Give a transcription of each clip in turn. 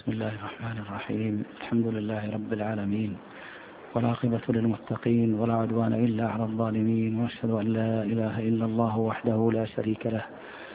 بسم الله الرحمن الرحيم. الحمد لله رب العالمين، والعاقبة للمتقين، ولا عدوان إلا على الظالمين، وأشهد أن لا إله إلا الله وحده لا شريك له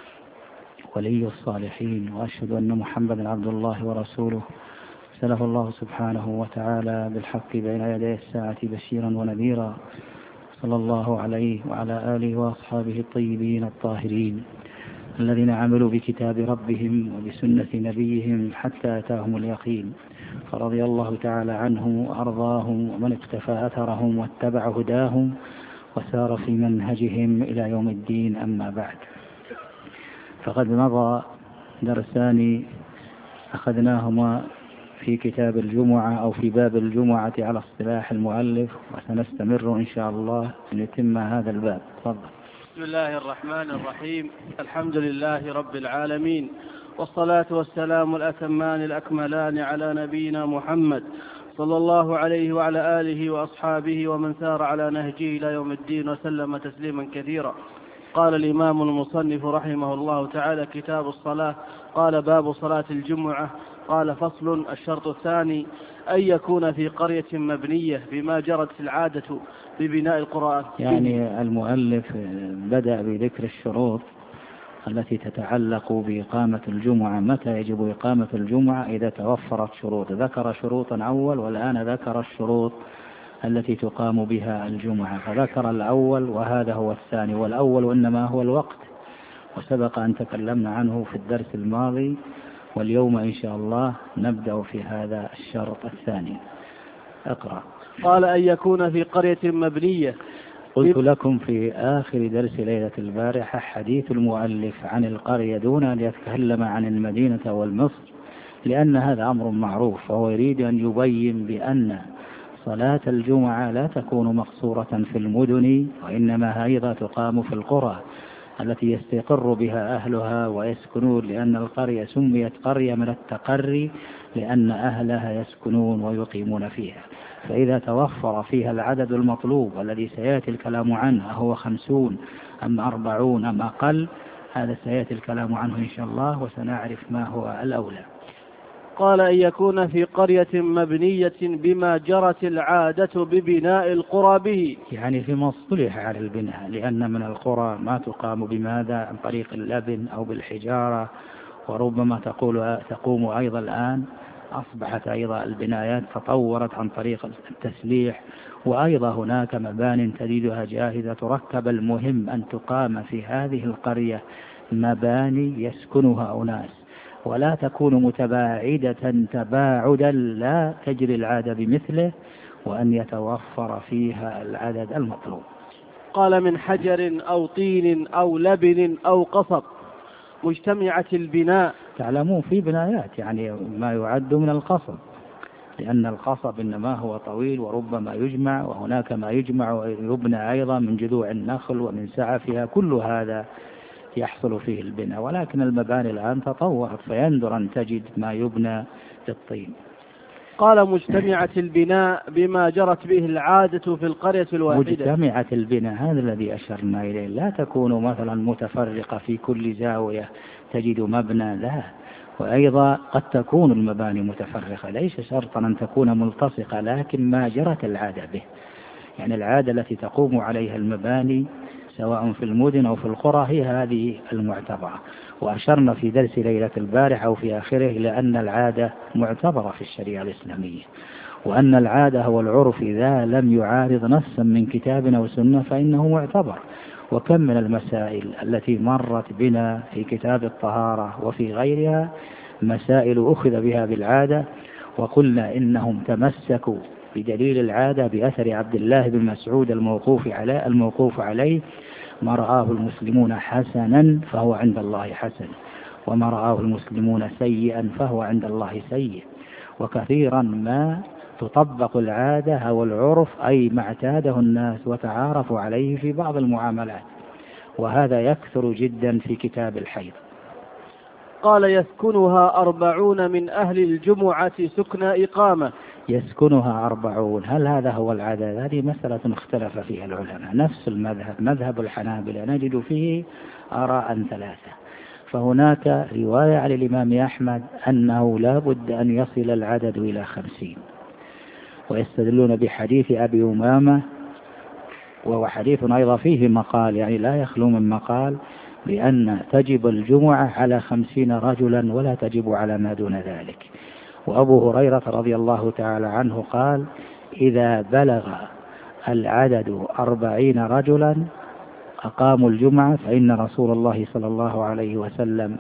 ولي الصالحين، وأشهد أن محمدا عبد الله ورسوله أرسله الله سبحانه وتعالى بالحق بين يدي الساعة بشيرا ونذيرا، صلى الله عليه وعلى آله وأصحابه الطيبين الطاهرين الذين عملوا بكتاب ربهم وبسنة نبيهم حتى أتاهم اليقين، فرضي الله تعالى عنهم وأرضاهم ومن اقتفى أثرهم واتبع هداهم وسار في منهجهم إلى يوم الدين. أما بعد، فقد مضى درسان أخذناهما في كتاب الجمعة أو في باب الجمعة على اصطلاح المؤلف، وسنستمر إن شاء الله أن يتم هذا الباب. تفضل. بسم الله الرحمن الرحيم. الحمد لله رب العالمين، والصلاة والسلام الأتمان الأكملان على نبينا محمد صلى الله عليه وعلى آله وأصحابه ومن سار على نهجه إلى يوم الدين وسلم تسليما كثيرا. قال الإمام المصنف رحمه الله تعالى: كتاب الصلاة. قال: باب صلاة الجمعة. قال: فصل. الشرط الثاني أن يكون في قرية مبنية بما جرت العادة ببناء القرآن. يعني المؤلف بدأ بذكر الشروط التي تتعلق بإقامة الجمعة، متى يجب إقامة الجمعة إذا توفرت شروط. ذكر شروطا أول، والآن ذكر الشروط التي تقام بها الجمعة، فذكر الأول وهذا هو الثاني. والأول إنما هو الوقت، وسبق أن تكلمنا عنه في الدرس الماضي، واليوم إن شاء الله نبدأ في هذا الشرط الثاني. اقرأ. قال: أن يكون في قرية مبنية. قلت لكم في آخر درس ليلة البارحة حديث المؤلف عن القرية دون أن يتكلم عن المدينة والمصر، لأن هذا أمر معروف، وهو يريد أن يبين بأن صلاة الجمعة لا تكون مقصورة في المدن، وإنما أيضا تقام في القرى التي يستقر بها أهلها ويسكنون، لأن القرية سميت قرية من التقري لأن أهلها يسكنون ويقيمون فيها. فإذا توفر فيها العدد المطلوب الذي سيأتي الكلام عنه، هو 50 أم 40 أم أقل، هذا سيأتي الكلام عنه إن شاء الله، وسنعرف ما هو الأولى. قال: أن يكون في قرية مبنية بما جرت العادة ببناء القرى به، يعني فيما اصطلح على البناء، لأن من القرى ما تقام بماذا؟ عن طريق اللبن أو بالحجارة، وربما تقوم أيضا الآن، أصبحت أيضا البنايات تطورت عن طريق التسليح، وأيضا هناك مبان تجدها جاهزة تركب. المهم أن تقام في هذه القرية مباني يسكنها أناس، ولا تكون متباعدة تباعدا لا تجري العادة بمثله، وأن يتوفر فيها العدد المطلوب. قال: من حجر أو طين أو لبن أو قصب مجتمعة البناء. تعلمون في بنايات يعني ما يعد من القصب، لأن القصب إنما هو طويل وربما يجمع، وهناك ما يجمع ويبنى أيضا من جذوع النخل ومن سعفها، كل هذا يحصل فيه البناء. ولكن المباني الآن تطورت، فيندر أن تجد ما يبنى بالطين. قال: مجتمعة البناء بما جرت به العادة في القرية الواحدة. مجتمعة البناء هذا الذي أشرنا إليه، لا تكون مثلا متفرقة في كل زاوية تجد مبنى، لا. وأيضا قد تكون المباني متفرقة، ليس شرطا أن تكون ملتصقة، لكن ما جرت العادة به، يعني العادة التي تقوم عليها المباني سواء في المدن أو في القرى هي هذه المعتبرة. وأشرنا في درس ليلة البارحة أو في آخره إلى أن العادة معتبرة في الشريعة الإسلامية، وأن العادة هو العرف إذا لم يعارض نصا من كتاب أو سنة فإنه معتبر. وكم من المسائل التي مرت بنا في كتاب الطهارة وفي غيرها مسائل أخذ بها بالعادة، وقلنا إنهم تمسكوا بدليل العادة بأثر عبد الله بن مسعود الموقوف عليه: ما رآه المسلمون حسنا فهو عند الله حسن، وما رآه المسلمون سيئا فهو عند الله سيء. وكثيرا ما تطبق العادة أو العرف، أي ما اعتاده الناس وتعارفوا عليه في بعض المعاملات، وهذا يكثر جدا في كتاب الحيض. قال: يسكنها 40 من أهل الجمعة سكن إقامة. يسكنها 40، هل هذا هو العدد؟ هذه مسألة اختلف فيها العلماء. نفس المذهب، مذهب الحنابلة، نجد فيه آراء 3. فهناك رواية عن الإمام أحمد أنه لا بد أن يصل العدد إلى 50، ويستدلون بحديث أبي أمامة، وهو حديث أيضا فيه مقال، يعني لا يخلو من مقال، بأن تجب الجمعة على 50 رجلا ولا تجب على ما دون ذلك. وأبو هريرة رضي الله تعالى عنه قال: إذا بلغ العدد 40 رجلا أقاموا الجمعة، فإن رسول الله صلى الله عليه وسلم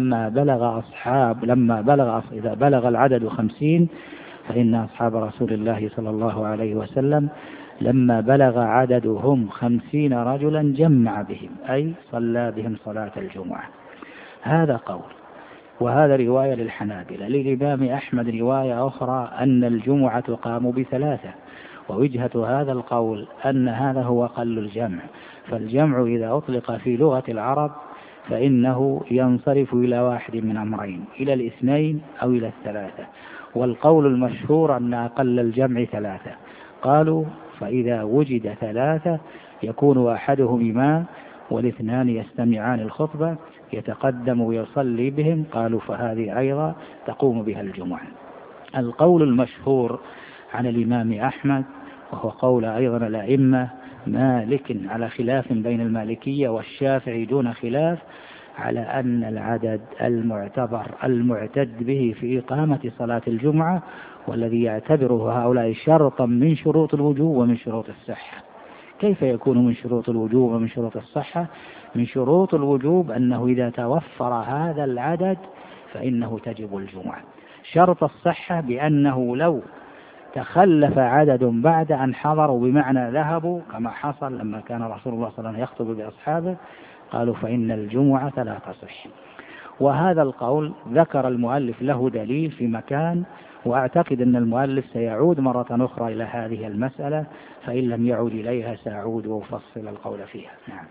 إذا بلغ العدد 50، فإن أصحاب رسول الله صلى الله عليه وسلم لما بلغ عددهم 50 رجلا جمع بهم، أي صلى بهم صلاة الجمعة. هذا قول، وهذا رواية للحنابلة. للإمام أحمد رواية أخرى أن الجمعة تقام ب3، ووجهة هذا القول أن هذا هو أقل الجمع، فالجمع إذا أطلق في لغة العرب فإنه ينصرف إلى واحد من أمرين: إلى الاثنين أو إلى الثلاثة. والقول المشهور أن أقل الجمع 3. قالوا: فإذا وجد 3 يكون أحدهم إمام والاثنان يستمعان الخطبة، يتقدم ويصلي بهم. قالوا: فهذه أيضا تقوم بها الجمعة. القول المشهور عن الإمام أحمد، وهو قول أيضا الأئمة مالك على خلاف بين المالكية والشافعي دون خلاف، على أن العدد المعتبر المعتد به في إقامة صلاة الجمعة، والذي يعتبره هؤلاء شرطا من شروط الوجوب ومن شروط الصحة. كيف يكون من شروط الوجوب ومن شروط الصحة؟ من شروط الوجوب أنه إذا توفر هذا العدد فإنه تجب الجمعة. شرط الصحة بأنه لو تخلف عدد بعد أن حضروا، بمعنى ذهبوا، كما حصل لما كان رسول الله صلى الله عليه وسلم يخطب بأصحابه، قالوا: فإن الجمعة لا تصح. وهذا القول ذكر المؤلف له دليل في مكان، وأعتقد أن المؤلف سيعود مرة أخرى إلى هذه المسألة، فإن لم يعود إليها سأعود وأفصل القول فيها. نعم.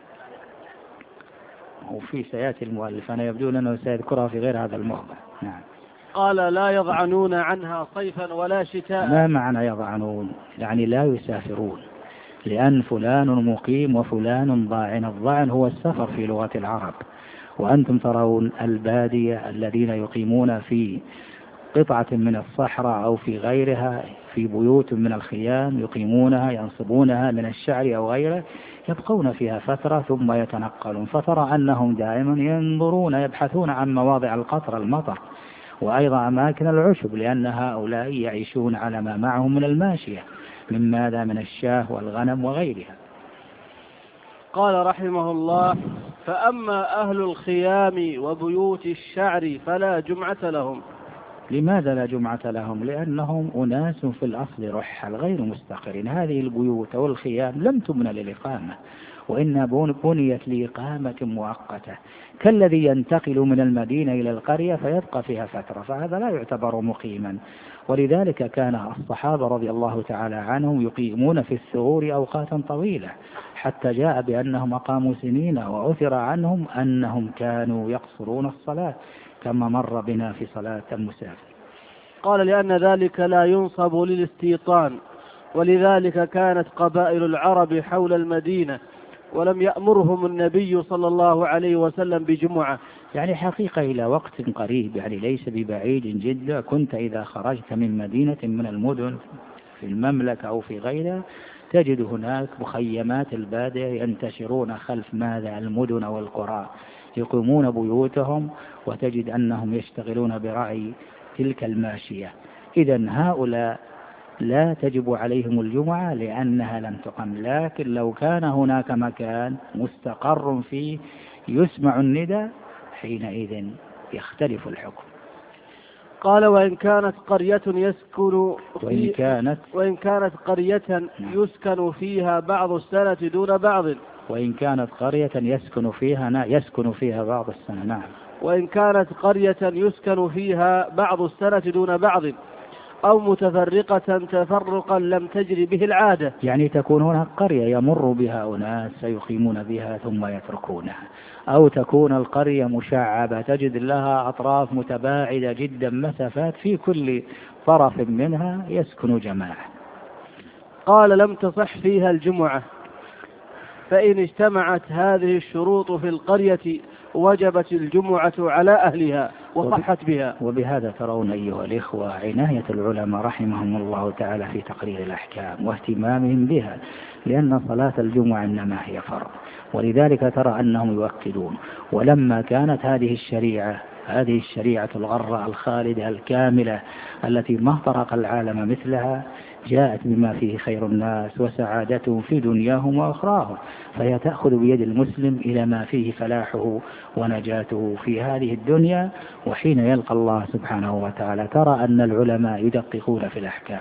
وفي سيأتي المؤلف، أنا يبدو أنه سيذكرها في غير هذا الموضع. نعم. قال: لا يضعنون عنها صيفا ولا شتاء. ما معنى يضعنون؟ يعني لا يسافرون، لأن فلان مقيم وفلان ضاعن. الضاعن هو السفر في لغة العرب، وأنتم ترون البادية الذين يقيمون في قطعة من الصحراء أو في غيرها، في بيوت من الخيام يقيمونها ينصبونها من الشعر أو غيره، يبقون فيها فترة ثم يتنقلون، فترى أنهم دائما ينظرون يبحثون عن مواضع القطر المطر، وأيضا أماكن العشب، لأن هؤلاء يعيشون على ما معهم من الماشية، من ماذا؟ من الشاه والغنم وغيرها. قال رحمه الله: فأما أهل الخيام وبيوت الشعر فلا جمعة لهم. لماذا لا جمعة لهم؟ لأنهم أناس في الأصل رحل غير مستقرين. هذه البيوت أو الخيام لم تبنى للإقامة، وإنها بنيت لإقامة مؤقتة، كالذي ينتقل من المدينة إلى القرية فيبقى فيها فترة، فهذا لا يعتبر مقيما. ولذلك كان الصحابة رضي الله تعالى عنهم يقيمون في الثغور أوقاتا طويلة، حتى جاء بأنهم أقاموا سنين، وأثر عنهم أنهم كانوا يقصرون الصلاة كما مر بنا في صلاة المسافر. قال: لأن ذلك لا ينصب للاستيطان، ولذلك كانت قبائل العرب حول المدينة ولم يأمرهم النبي صلى الله عليه وسلم بجمعة. يعني حقيقة إلى وقت قريب، يعني ليس ببعيد جدا، كنت إذا خرجت من مدينة من المدن في المملكة أو في غيرها تجد هناك مخيمات البادية ينتشرون خلف ماذا؟ المدن والقرى، يقيمون بيوتهم، وتجد أنهم يشتغلون برعي تلك الماشية. إذن هؤلاء لا تجب عليهم الجمعة لأنها لم تقم، لكن لو كان هناك مكان مستقر فيه يسمع الندى حينئذ يختلف الحكم. قال: وإن كانت قرية يسكن فيها بعض السنة دون بعض. وإن كانت قرية يسكن فيها بعض السنة. نعم. وإن كانت قرية يسكن فيها بعض السنة دون بعض، أو متفرقة تفرقا لم تجري به العادة. يعني تكون هناك قرية يمر بها أناس سيقيمون بها ثم يتركونها، أو تكون القرية مشعبة تجد لها أطراف متباعدة جدا، مسافات في كل طرف منها يسكن جماعة. قال: لم تصح فيها الجمعة، فإن اجتمعت هذه الشروط في القرية وجبت الجمعة على أهلها وصحت بها. وبهذا ترون أيها الإخوة عناية العلماء رحمهم الله تعالى في تقرير الأحكام واهتمامهم بها، لأن صلاة الجمعة إنما هي فرض، ولذلك ترى أنهم يؤكدون. ولما كانت هذه الشريعة الغراء الخالدة الكاملة التي ما طرق العالم مثلها، جاءت بما فيه خير الناس وسعادتهم في دنياهم وأخراهم، فهي تأخذ بيد المسلم إلى ما فيه فلاحه ونجاته في هذه الدنيا وحين يلقى الله سبحانه وتعالى. ترى أن العلماء يدققون في الأحكام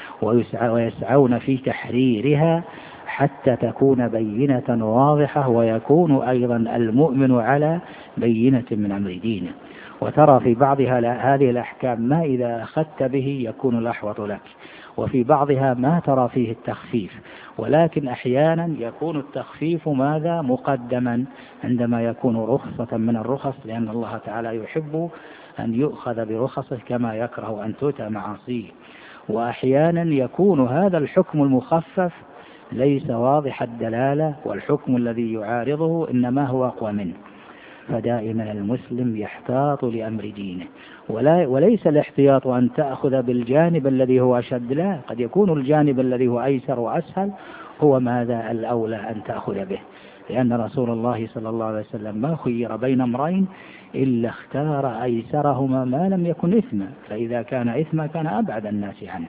ويسعون في تحريرها حتى تكون بينة واضحة، ويكون أيضا المؤمن على بينة من أمر دينه. وترى في بعضها هذه الأحكام ما إذا أخذت به يكون الأحوط لك، وفي بعضها ما ترى فيه التخفيف، ولكن أحيانا يكون التخفيف ماذا مقدما عندما يكون رخصة من الرخص، لأن الله تعالى يحب أن يؤخذ برخصه كما يكره أن تؤتى معاصيه. وأحيانا يكون هذا الحكم المخفف ليس واضح الدلالة، والحكم الذي يعارضه إنما هو أقوى منه. فدائما المسلم يحتاط لأمر دينه، وليس الاحتياط أن تأخذ بالجانب الذي هو أشد، لا، قد يكون الجانب الذي هو أيسر وأسهل هو ماذا الأولى أن تأخذ به، لأن رسول الله صلى الله عليه وسلم ما خير بين أمرين إلا اختار أيسرهما ما لم يكن إثما، فإذا كان إثما كان أبعد الناس عنه.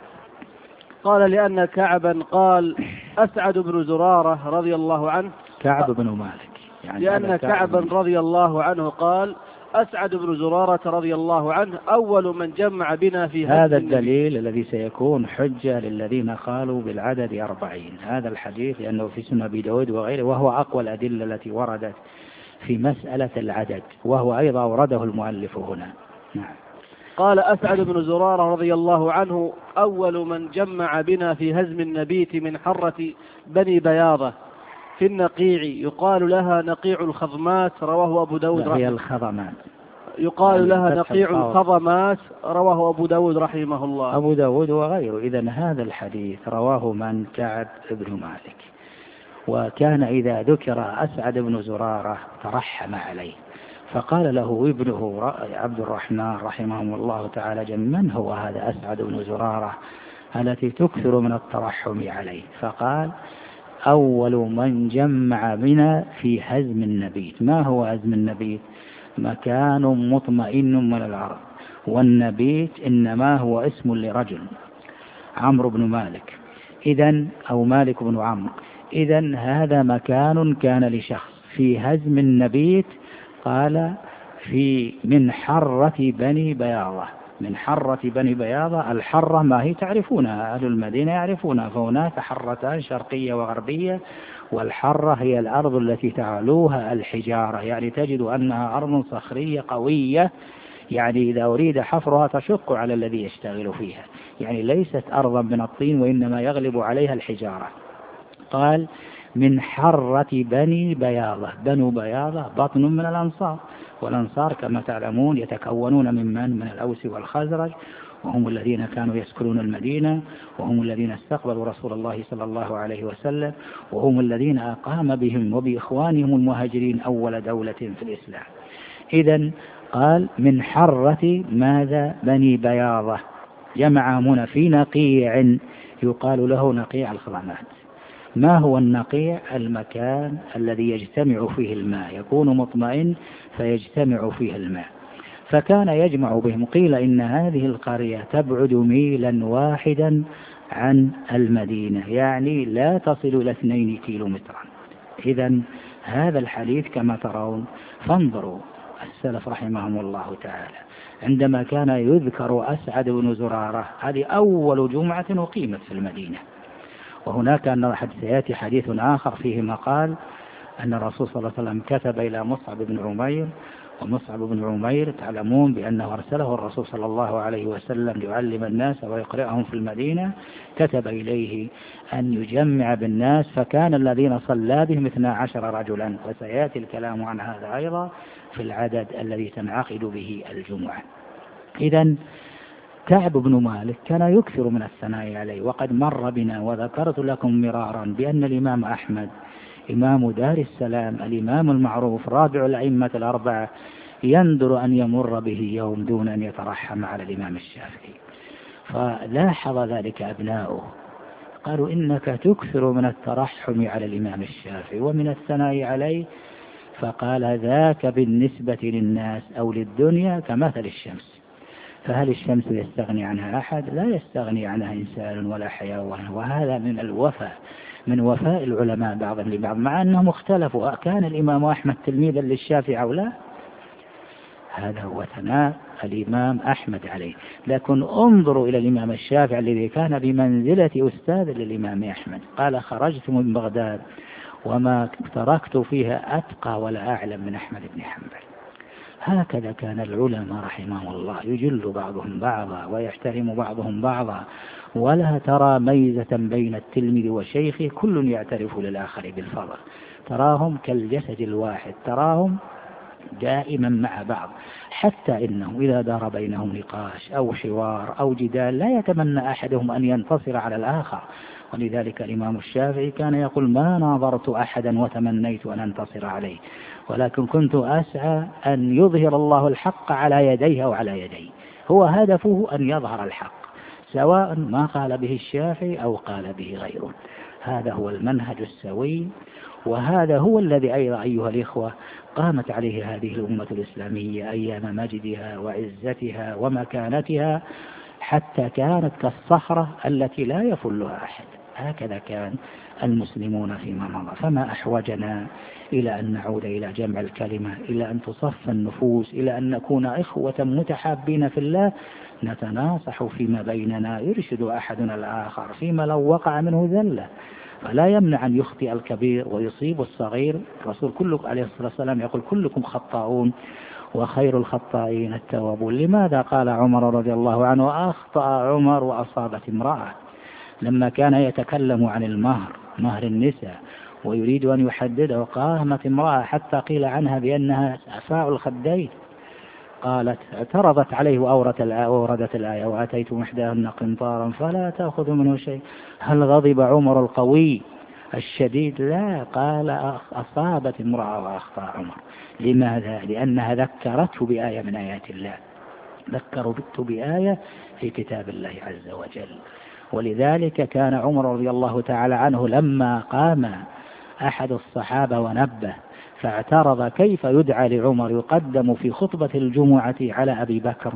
قال لأن كعبا قال أسعد بن زرارة رضي الله عنه، كعب بن مالك، يعني لأن كعبا رضي الله عنه قال أسعد بن زرارة رضي الله عنه أول من جمع بنا في هذا الدليل الذي سيكون حجة للذين قالوا بالعدد 40. هذا الحديث لأنه في سنن أبي داود وغيره، وهو أقوى الأدلة التي وردت في مسألة العدد، وهو أيضا أورده المؤلف هنا. نعم. قال أسعد بن زرارة رضي الله عنه أول من جمع بنا في هزم النبيت من حرة بني بياضة في النقيع، يقال لها نقيع الخضمات، رواه أبو داود هي الخضمات، يقال لها نقيع الخضمات، رواه أبو داود رحمه الله. أبو داود وغيره. إذن هذا الحديث رواه من؟ كعب بن مالك. وكان إذا ذكر أسعد بن زرارة ترحم عليه، فقال له ابنه عبد الرحمن رحمه الله تعالى من هو هذا أسعد بن زرارة التي تكثر من الترحم عليه؟ فقال أول من جمع بنا في هزم النبيت. ما هو هزم النبيت؟ مكان مطمئن من الأرض، والنبيت إنما هو اسم لرجل، عمرو بن مالك إذن، أو مالك بن عمرو. إذن هذا مكان كان لشخص في هزم النبيت. قال من حرة بني بياضة. من حرة بني بياضة، الحرة ما هي تعرفونها، أهل المدينة يعرفونها، فهناك حرتان شرقية وغربية، والحرة هي الأرض التي تعلوها الحجارة، يعني تجد أنها أرض صخرية قوية، يعني إذا أريد حفرها تشق على الذي يشتغل فيها، يعني ليست أرضا من الطين وإنما يغلب عليها الحجارة. قال من حرة بني بياضة. بنو بياضة بطن من الأنصار، والأنصار كما تعلمون يتكونون من الأوس والخزرج، وهم الذين كانوا يسكنون المدينة، وهم الذين استقبلوا رسول الله صلى الله عليه وسلم، وهم الذين أقام بهم وبإخوانهم المهاجرين أول دولة في الإسلام. إذن قال من حرة ماذا؟ بني بياضة. جمع هنا في نقيع يقال له نقيع الخضمات. ما هو النقيع؟ المكان الذي يجتمع فيه الماء، يكون مطمئن فيجتمع فيه الماء، فكان يجمع بهم. قيل إن هذه القرية تبعد ميلا واحدا عن المدينة، يعني لا تصل إلى 2 كيلومترا. إذن هذا الحديث كما ترون، فانظروا السلف رحمهم الله تعالى عندما كان يذكر أسعد بن زرارة، هذه أول جمعة أقيمت في المدينة. وهناك أن سيأتي حديث آخر فيه مقال أن الرسول صلى الله عليه وسلم كتب إلى مصعب بن عمير، ومصعب بن عمير تعلمون بأنه أرسله الرسول صلى الله عليه وسلم ليعلم الناس ويقرئهم في المدينة، كتب إليه أن يجمع بالناس، فكان الذين صلى بهم 12 رجلا، وسيأتي الكلام عن هذا أيضا في العدد الذي تنعقد به الجمعة. إذن كعب بن مالك كان يكثر من الثناء عليه، وقد مر بنا وذكرت لكم مرارا بأن الإمام أحمد إمام دار السلام الإمام المعروف رابع الأئمة الأربعة يندر أن يمر به يوم دون أن يترحم على الإمام الشافعي. فلاحظ ذلك أبناؤه قالوا إنك تكثر من الترحم على الإمام الشافعي ومن الثناء عليه. فقال ذاك بالنسبة للناس أو للدنيا كمثل الشمس، فهل الشمس يستغني عنها أحد؟ لا يستغني عنها إنسان ولا حيوان. وهذا من الوفاء، من وفاء العلماء بعضا لبعض، مع أنهم اختلفوا كان الإمام أحمد تلميذا للشافعي أو لا. هذا هو ثناء الإمام أحمد عليه. لكن انظروا إلى الإمام الشافعي الذي كان بمنزلة أستاذ للإمام أحمد، قال خرجت من بغداد وما تركت فيها أتقى ولا أعلم من أحمد بن حنبل. هكذا كان العلماء رحمهم الله، يجل بعضهم بعضا ويحترم بعضهم بعضا، ولا ترى ميزة بين التلميذ وشيخه، كل يعترف للآخر بالفضل، تراهم كالجسد الواحد، تراهم دائما مع بعض، حتى إنه إذا دار بينهم نقاش أو حوار أو جدال لا يتمنى أحدهم أن ينتصر على الآخر. ولذلك الإمام الشافعي كان يقول ما ناظرت أحدا وتمنيت أن أنتصر عليه، ولكن كنت أسعى أن يظهر الله الحق على يديه أو على يدي. هو هدفه أن يظهر الحق سواء ما قال به الشافعي أو قال به غيره. هذا هو المنهج السوي، وهذا هو الذي أيضا أيها الإخوة قامت عليه هذه الأمة الإسلامية أيام مجدها وعزتها ومكانتها، حتى كانت كالصخرة التي لا يفلها أحد. هكذا كان المسلمون فيما مضى. فما أحوجنا إلى أن نعود إلى جمع الكلمة، إلى أن تصف النفوس، إلى أن نكون إخوة متحابين في الله، نتناصح فيما بيننا، يرشد أحدنا الآخر فيما لو وقع منه ذلة، فلا يمنع أن يخطئ الكبير ويصيب الصغير. الرسول كلكم عليه الصلاة والسلام يقول كلكم خطاؤون وخير الخطائين التوابون. لماذا قال عمر رضي الله عنه أخطأ عمر وأصابت امرأة؟ لما كان يتكلم عن المهر، مهر النساء، ويريد أن يحدده، قامت امرأة حتى قيل عنها بأنها عفاء الخدين، قالت اعترضت عليه وأوردت الآية وآتيتم إحداهن قنطارا فلا تأخذوا منه شيء. هل غضب عمر القوي الشديد؟ لا، قال أصابت امرأة وأخطأ عمر. لماذا؟ لأنها ذكرته بآية من آيات الله، ذكرته بآية في كتاب الله عز وجل. ولذلك كان عمر رضي الله تعالى عنه لما قام أحد الصحابة ونبه فاعترض كيف يدعى لعمر يقدم في خطبة الجمعة على أبي بكر،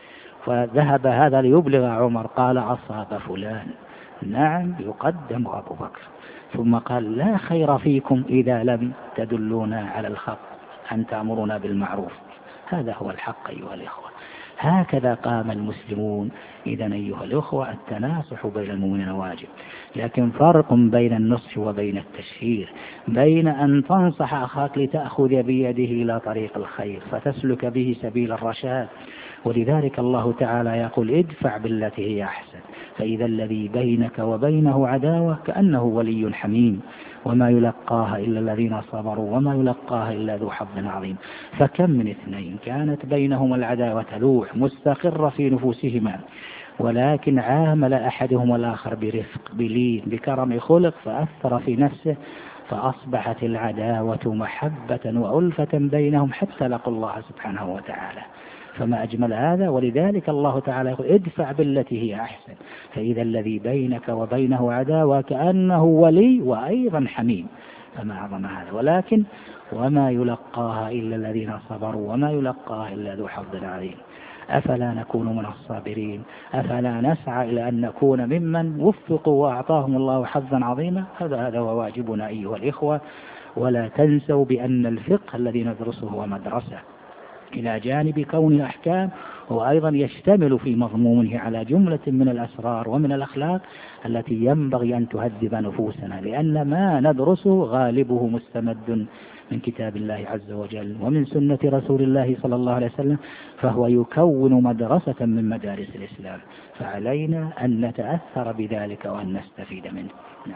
فذهب هذا ليبلغ عمر، قال أصاب فلان، نعم يقدم أبو بكر، ثم قال لا خير فيكم إذا لم تدلونا على الحق أن تأمرنا بالمعروف. هذا هو الحق أيها الإخوة. هكذا قام المسلمون. إذن أيها الأخوة التناصح بين المؤمنين واجب، لكن فرق بين النصح وبين التشهير، بين أن تنصح أخاك لتأخذ بيده إلى طريق الخير فتسلك به سبيل الرشاد. ولذلك الله تعالى يقول ادفع بالتي هي أحسن، فإذا الذي بينك وبينه عداوة كأنه ولي حميم، وما يلقاها إلا الذين صبروا وما يلقاها إلا ذو حظ عظيم. فكم من اثنين كانت بينهما العداوة لوح مستقرة في نفوسهما، ولكن عامل أحدهم الآخر برفق بلين بكرم خلق فأثر في نفسه، فأصبحت العداوة محبة وألفة بينهم حتى لقوا الله سبحانه وتعالى. فما أجمل هذا. ولذلك الله تعالى يقول ادفع بالتي هي أحسن، فإذا الذي بينك وبينه عداوة كأنه ولي وأيضا حميم. فما أعظم هذا. ولكن وما يلقاها إلا الذين صبروا وما يلقاها إلا ذو حظ عظيم. أفلا نكون من الصابرين؟ أفلا نسعى إلى أن نكون ممن وفقوا وأعطاهم الله حظا عظيما؟ هذا هو واجبنا أيها الإخوة. ولا تنسوا بأن الفقه الذي ندرسه هو مدرسة، إلى جانب كون أحكام هو أيضا يشتمل في مضمونه على جملة من الأسرار ومن الأخلاق التي ينبغي أن تهذب نفوسنا، لأن ما ندرسه غالبه مستمد من كتاب الله عز وجل ومن سنة رسول الله صلى الله عليه وسلم، فهو يكون مدرسة من مدارس الإسلام، فعلينا أن نتأثر بذلك وأن نستفيد منه. نعم.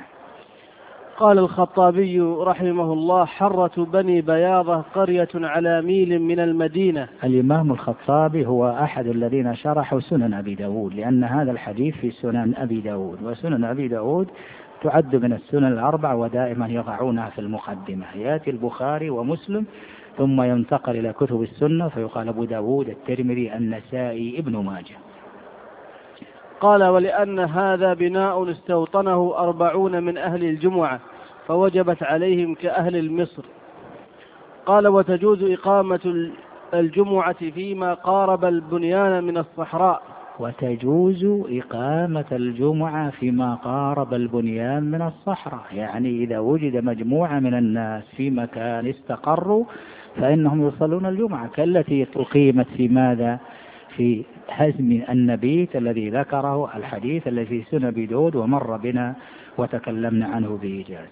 قال الخطابي رحمه الله: حرة بني بياضة قرية على ميل من المدينة. الإمام الخطابي هو أحد الذين شرحوا سنن أبي داود، لأن هذا الحديث في سنن أبي داود، وسنن أبي داود تعد من السنن الأربع ودائما يضعونها في المقدمة. يأتي البخاري ومسلم ثم ينتقل إلى كتب السنة فيقال أبو داود، الترمذي، النسائي، ابن ماجه. قال: ولأن هذا بناء استوطنه 40 من أهل الجمعة فوجبت عليهم كأهل المصر. قال: وتجوز إقامة الجمعة فيما قارب البنيان من الصحراء. وتجوز إقامة الجمعة فيما قارب البنيان من الصحراء، يعني إذا وجد مجموعة من الناس في مكان استقروا فإنهم يصلون الجمعة، كالتي أقيمت في ماذا؟ في هزم النبيت الذي ذكره الحديث الذي في سنن أبي داود ومر بنا وتكلمنا عنه بإيجاز،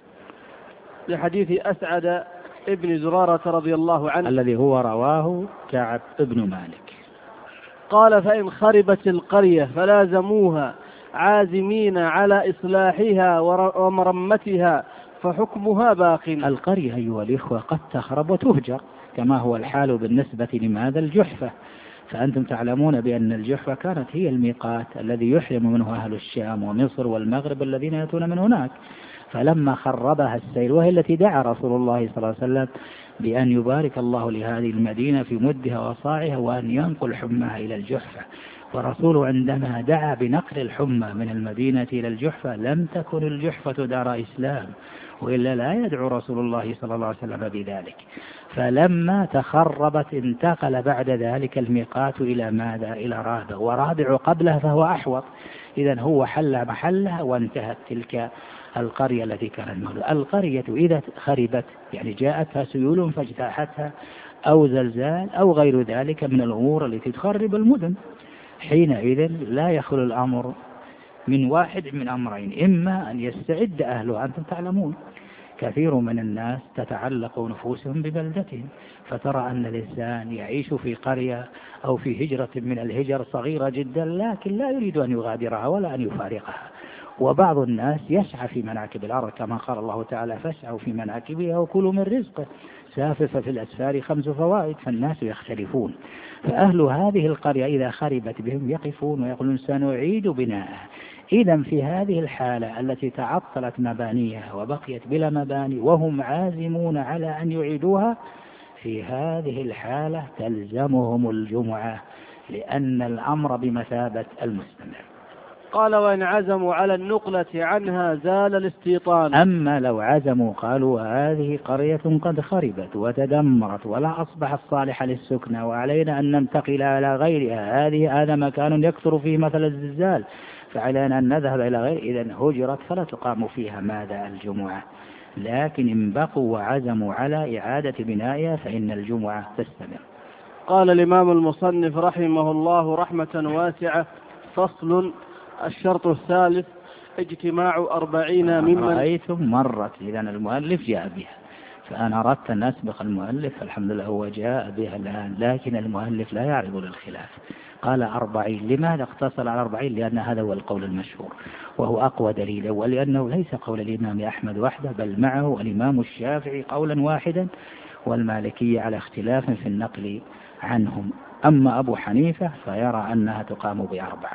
لحديث أسعد ابن زرارة رضي الله عنه الذي هو رواه كعب ابن مالك. قال: فإن خربت القرية فلازموها عازمين على إصلاحها ومرمتها فحكمها باق. القرية أيها الإخوة قد تخرب وتهجر كما هو الحال بالنسبة لماذا؟ الجحفة. فأنتم تعلمون بأن الجحفة كانت هي الميقات الذي يحرم منه أهل الشام ومصر والمغرب الذين يأتون من هناك، فلما خربها السيل، وهي التي دعا رسول الله صلى الله عليه وسلم بأن يبارك الله لهذه المدينة في مدها وصاعها وأن ينقل حمها إلى الجحفة، ورسوله عندما دعا بنقل الحمى من المدينة إلى الجحفة لم تكن الجحفة دار إسلام، وإلا لا يدعو رسول الله صلى الله عليه وسلم بذلك. فلما تخربت انتقل بعد ذلك الميقات إلى ماذا؟ إلى رابغ، ورابغ قبله فهو أحوط، إذن هو حل محلها وانتهت تلك القرية التي كانت موجودة. القرية إذا خربت يعني جاءتها سيول فاجتاحتها أو زلزال أو غير ذلك من الأمور التي تخرب المدن، حينئذ لا يخلو الأمر من واحد من أمرين: إما أن يستعد أهلها، أنتم تعلمون كثير من الناس تتعلق نفوسهم ببلدتهم، فترى أن الإنسان يعيش في قرية أو في هجرة من الهجر صغيرة جدا لكن لا يريد أن يغادرها ولا أن يفارقها. وبعض الناس يسعى في مناكب الأرض كما قال الله تعالى: فاسعوا في مناكبها وكلوا من رزقه، سافف في الأسفار 5 فوائد. فالناس يختلفون، فأهل هذه القرية إذا خربت بهم يقفون ويقولون سنعيد بناءها. إذا في هذه الحالة التي تعطلت مبانيها وبقيت بلا مباني وهم عازمون على أن يعيدوها، في هذه الحالة تلزمهم الجمعة، لأن الأمر بمثابة المستمر. قال: وإن عزموا على النقلة عنها زال الاستيطان. أما لو عزموا قالوا هذه قرية قد خربت وتدمرت ولا أصبحت صالحة للسكنة وعلينا أن ننتقل إلى غيرها، هذا مكان يكثر فيه مثل الزلزال فعلينا أن نذهب إلى غير، إذن هجرت فلا تقام فيها ماذا؟ الجمعة. لكن إن بقوا وعزموا على إعادة بنائها فإن الجمعة تستمر. قال الإمام المصنف رحمه الله رحمة واسعة: فصل: الشرط الثالث اجتماع 40 ممن رأيتم مرت، إذن المؤلف جاء بها، فأنا أردت أن أسبق المؤلف، الحمد لله هو جاء بها الآن، لكن المؤلف لا يعرض للخلاف، قال 40. لماذا اقتصر على 40؟ لأن هذا هو القول المشهور وهو أقوى دليل، ولأنه ليس قول الإمام أحمد وحده بل معه الإمام الشافعي قولا واحدا والمالكية على اختلاف في النقل عنهم. أما أبو حنيفة فيرى أنها تقام ب4.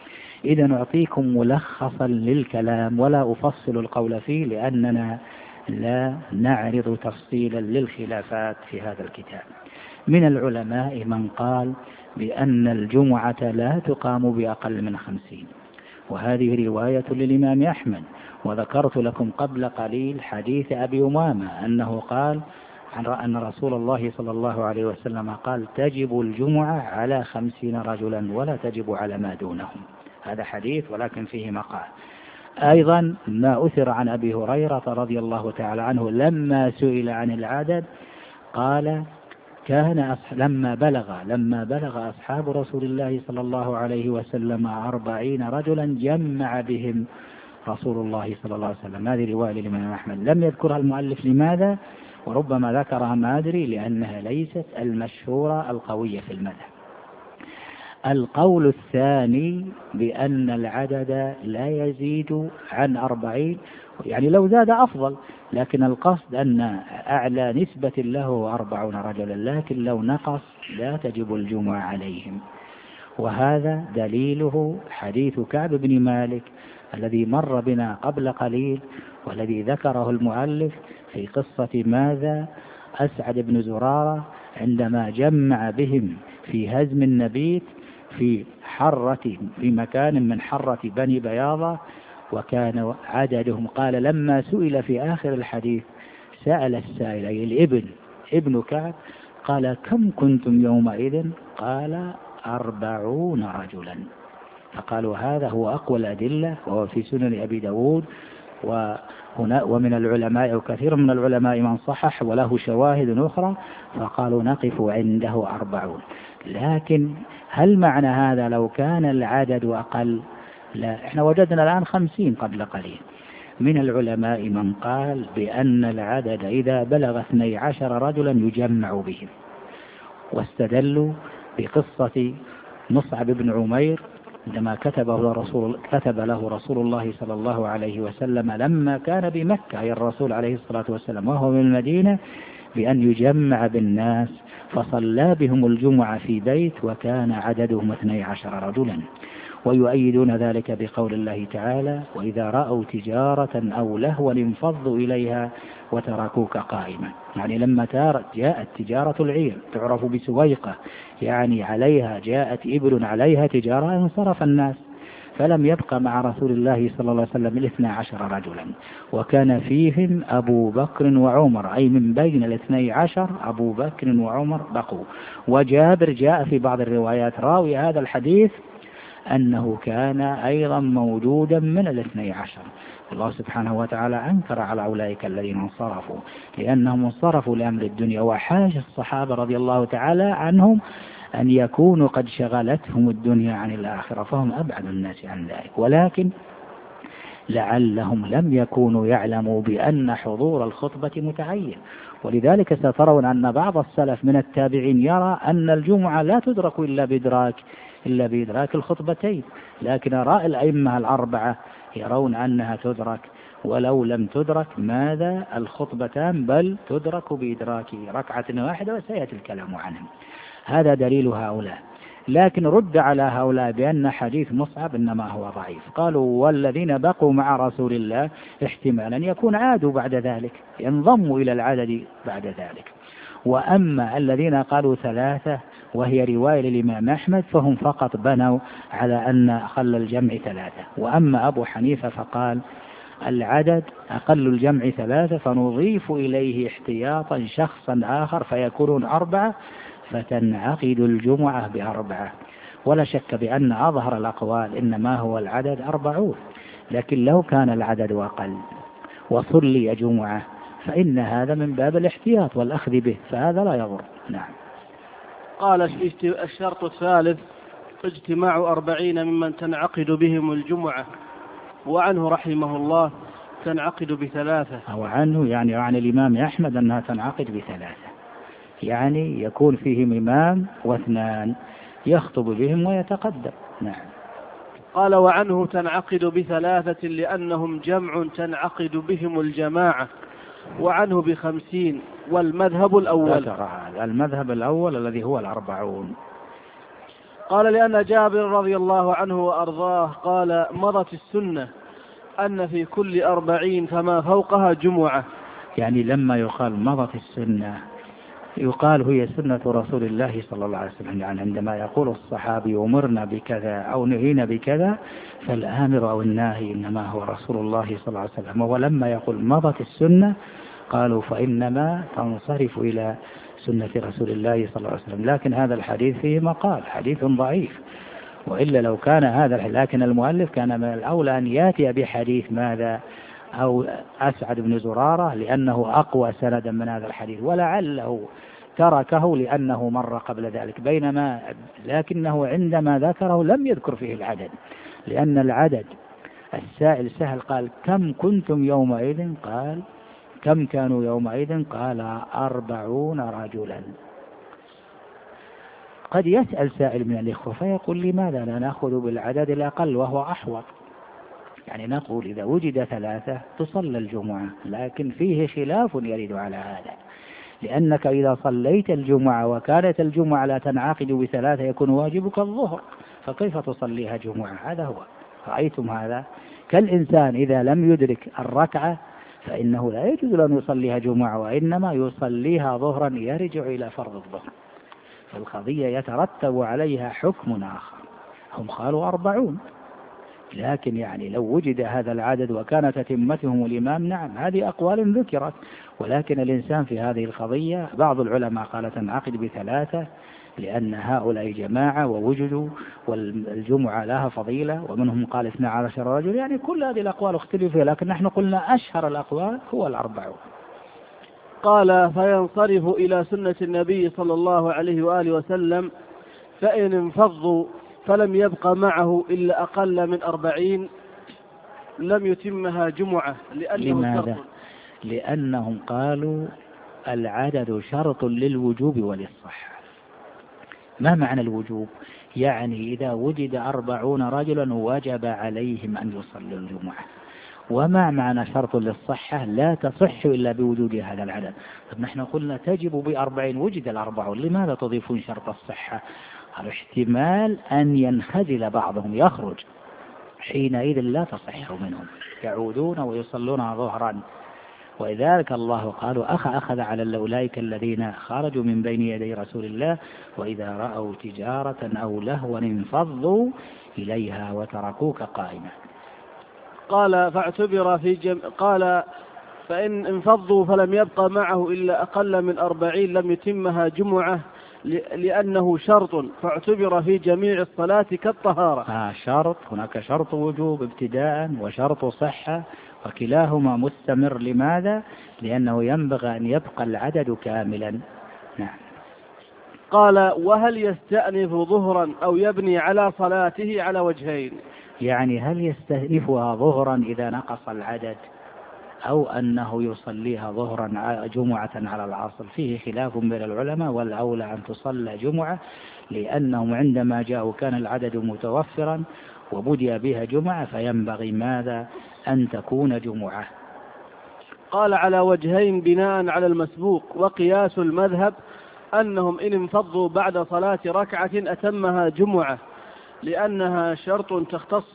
إذا نعطيكم ملخصا للكلام ولا أفصل القول فيه لأننا لا نعرض تفصيلا للخلافات في هذا الكتاب. من العلماء من قال بأن الجمعة لا تقام بأقل من 50، وهذه رواية للإمام أحمد. وذكرت لكم قبل قليل حديث أبي أمامة أنه قال أن رسول الله صلى الله عليه وسلم قال: تجب الجمعة على 50 رجلا ولا تجب على ما دونهم. هذا حديث ولكن فيه مقال. أيضا ما أثر عن أبي هريرة رضي الله تعالى عنه لما سئل عن العدد قال: كان لما بلغ أصحاب رسول الله صلى الله عليه وسلم 40 رجلا جمع بهم رسول الله صلى الله عليه وسلم. هذه رواية للإمام أحمد لم يذكرها المؤلف، لماذا؟ وربما ذكرها ما أدري لأنها ليست المشهورة القوية في المذهب. القول الثاني بأن العدد لا يزيد عن 40، يعني لو زاد أفضل، لكن القصد أن أعلى نسبة له 40 رجلا، لكن لو نقص لا تجب الجمعة عليهم. وهذا دليله حديث كعب بن مالك الذي مر بنا قبل قليل، والذي ذكره المؤلف في قصة ماذا أسعد بن زرارة عندما جمع بهم في هزم النبيت في مكان من حرة بني بياضة، وكان عددهم، قال لما سئل في آخر الحديث سأل السائل أي ابن كعب قال كم كنتم يومئذ؟ قال 40 رجلا. فقالوا هذا هو أقوى الأدلة، وهو في سنن أبي داود، ومن العلماء وكثير من العلماء من صحح وله شواهد أخرى، فقالوا نقف عنده 40. لكن هل معنى هذا لو كان العدد أقل؟ لا، احنا وجدنا الآن 50 قبل قليل. من العلماء من قال بأن العدد إذا بلغ 12 رجلا يجمع بهم، واستدلوا بقصة مصعب بن عمير عندما كتب له رسول الله صلى الله عليه وسلم لما كان بمكة، أي الرسول عليه الصلاة والسلام وهو من المدينة، بأن يجمع بالناس، فصلى بهم الجمعة في بيت وكان عددهم 12 رجلا. ويؤيدون ذلك بقول الله تعالى وإذا رأوا تجارة أو لهوا انفضوا إليها وتركوك قائما. يعني لما جاءت تجارة العير تعرف بسويقة، يعني عليها جاءت إبل عليها تجارة، انصرف الناس، فلم يبقى مع رسول الله صلى الله عليه وسلم 12 رجلا، وكان فيهم أبو بكر وعمر، أي من بين 12 أبو بكر وعمر بقوا. وجابر جاء في بعض الروايات راوي هذا الحديث أنه كان أيضا موجودا من 12. الله سبحانه وتعالى أنكر على أولئك الذين انصرفوا لأنهم انصرفوا لأمر الدنيا، وحاج الصحابة رضي الله تعالى عنهم أن يكونوا قد شغلتهم الدنيا عن الآخرة، فهم أبعد الناس عن ذلك، ولكن لعلهم لم يكونوا يعلموا بأن حضور الخطبة متعين. ولذلك سترون أن بعض السلف من التابعين يرى أن الجمعة لا تدرك إلا بإدراك الخطبتين، لكن آراء الأئمة الأربعة يرون أنها تدرك، ولو لم تدرك ماذا الخطبتان، بل تدرك بإدراك ركعة واحدة، وسيأتي الكلام عنهم. هذا دليل هؤلاء. لكن رد على هؤلاء بأن حديث مصعب إنما هو ضعيف. قالوا والذين بقوا مع رسول الله احتمالا يكون عادوا بعد ذلك، ينضموا إلى العدد بعد ذلك. وأما الذين قالوا 3 وهي رواية للإمام أحمد فهم فقط بنوا على أن خل الجمع 3. وأما أبو حنيفة فقال العدد أقل الجمع 3 فنضيف إليه احتياطا شخصا آخر فيكونون 4 فتنعقد الجمعة ب4. ولا شك بأن أظهر الأقوال إنما هو العدد 40، لكن لو كان العدد أقل وصلي جمعة فإن هذا من باب الاحتياط والأخذ به، فهذا لا يضر. نعم. قال الشرط الثالث اجتماع 40 ممن تنعقد بهم الجمعة، وعنه رحمه الله تنعقد ب3. أو عنه يعني عن الإمام أحمد أنها تنعقد ب3، يعني يكون فيهم إمام و2 يخطب بهم ويتقدم. نعم. قال وعنه تنعقد ب3 لأنهم جمع تنعقد بهم الجماعة، وعنه ب50. والمذهب الأول المذهب الأول الذي هو 40. قال لأن جابر رضي الله عنه وأرضاه قال مضت السنة أن في كل 40 فما فوقها جمعة. يعني لما يقال مضت السنة يقال هي سنة رسول الله صلى الله عليه وسلم، يعني عندما يقول الصحابي أمرنا بكذا أو نهينا بكذا فالآمر أو الناهي إنما هو رسول الله صلى الله عليه وسلم. ولما يقول مضت السنة قالوا فإنما تنصرف إلى سنة رسول الله صلى الله عليه وسلم. لكن هذا الحديث فيه مقال، حديث ضعيف، وإلا لو كان هذا، لكن المؤلف كان من الأولى أن يأتي بحديث ماذا أو أسعد بن زرارة لأنه أقوى سندا من هذا الحديث، ولعله تركه لأنه مر قبل ذلك، لكنه عندما ذكره لم يذكر فيه العدد، لأن العدد السائل سهل قال كم كنتم يومئذ؟ قال كم كانوا يومئذ؟ قال 40 رجلا. قد يسأل سائل من الإخوة فيقول لماذا لا نأخذ بالعدد الأقل وهو أحوط؟ يعني نقول إذا وجد 3 تصلى الجمعة، لكن فيه خلاف يرد على هذا، لأنك إذا صليت الجمعة وكانت الجمعة لا تنعقد ب3 يكون واجبك الظهر، فكيف تصليها جمعة؟ هذا هو. رأيتم هذا؟ كالإنسان إذا لم يدرك الركعة فإنه لا يجوز أن يصليها جمعة، وإنما يصليها ظهرا يرجع إلى فرض الظهر. فالقضية يترتب عليها حكم آخر. هم قالوا 40، لكن يعني لو وجد هذا العدد وكانت تتمتهم الإمام، نعم هذه أقوال ذكرت، ولكن الإنسان في هذه القضية بعض العلماء قال تنعقد ب3 لأن هؤلاء جماعة ووجدوا والجمعة لها فضيلة، ومنهم قال 12 رجل. يعني كل هذه الأقوال اختلف فيها، لكن نحن قلنا أشهر الأقوال هو 40. قال فينصرف إلى سنة النبي صلى الله عليه وآله وسلم، فإن انفضوا فلم يبق معه إلا أقل من 40 لم يتمها جمعة. لماذا؟ لأنهم قالوا العدد شرط للوجوب وللصحة. ما معنى الوجوب؟ يعني إذا وجد 40 رجلا وجب عليهم أن يصلوا الجمعة. وما معنى شرط للصحة؟ لا تصح إلا بوجود هذا العدد. طب نحن قلنا تجب ب40، وجد 40، لماذا تضيفون شرط الصحة؟ احتمال أن ينخزل بعضهم يخرج، حينئذ لا تصح منهم، يعودون ويصلون ظهرا. ولذلك الله قالوا أخذ على أولئك الذين خرجوا من بين يدي رسول الله وإذا رأوا تجارة أو لهوا انفضوا إليها وتركوك قائمة. قال فاعتبر قال فإن انفضوا فلم يبق معه إلا أقل من 40 لم يتمها جمعة لأنه شرط، فاعتبر في جميع الصلاة كالطهارة. شرط، هناك شرط وجوب ابتداء وشرط صحة، وكلاهما مستمر. لماذا؟ لأنه ينبغي أن يبقى العدد كاملا. نعم. قال وهل يستأنف ظهرا أو يبني على صلاته على وجهين؟ يعني هل يستأنفها ظهرا إذا نقص العدد، أو أنه يصليها ظهرا جمعة على العصر؟ فيه خلاف بين العلماء، والأولى أن تصلى جمعة، لأنهم عندما جاءوا كان العدد متوفرا وبدأ بها جمعة، فينبغي ماذا؟ أن تكون جمعة. قال على وجهين بناء على المسبوق، وقياس المذهب أنهم إن انفضوا بعد صلاة ركعة أتمها جمعة لأنها شرط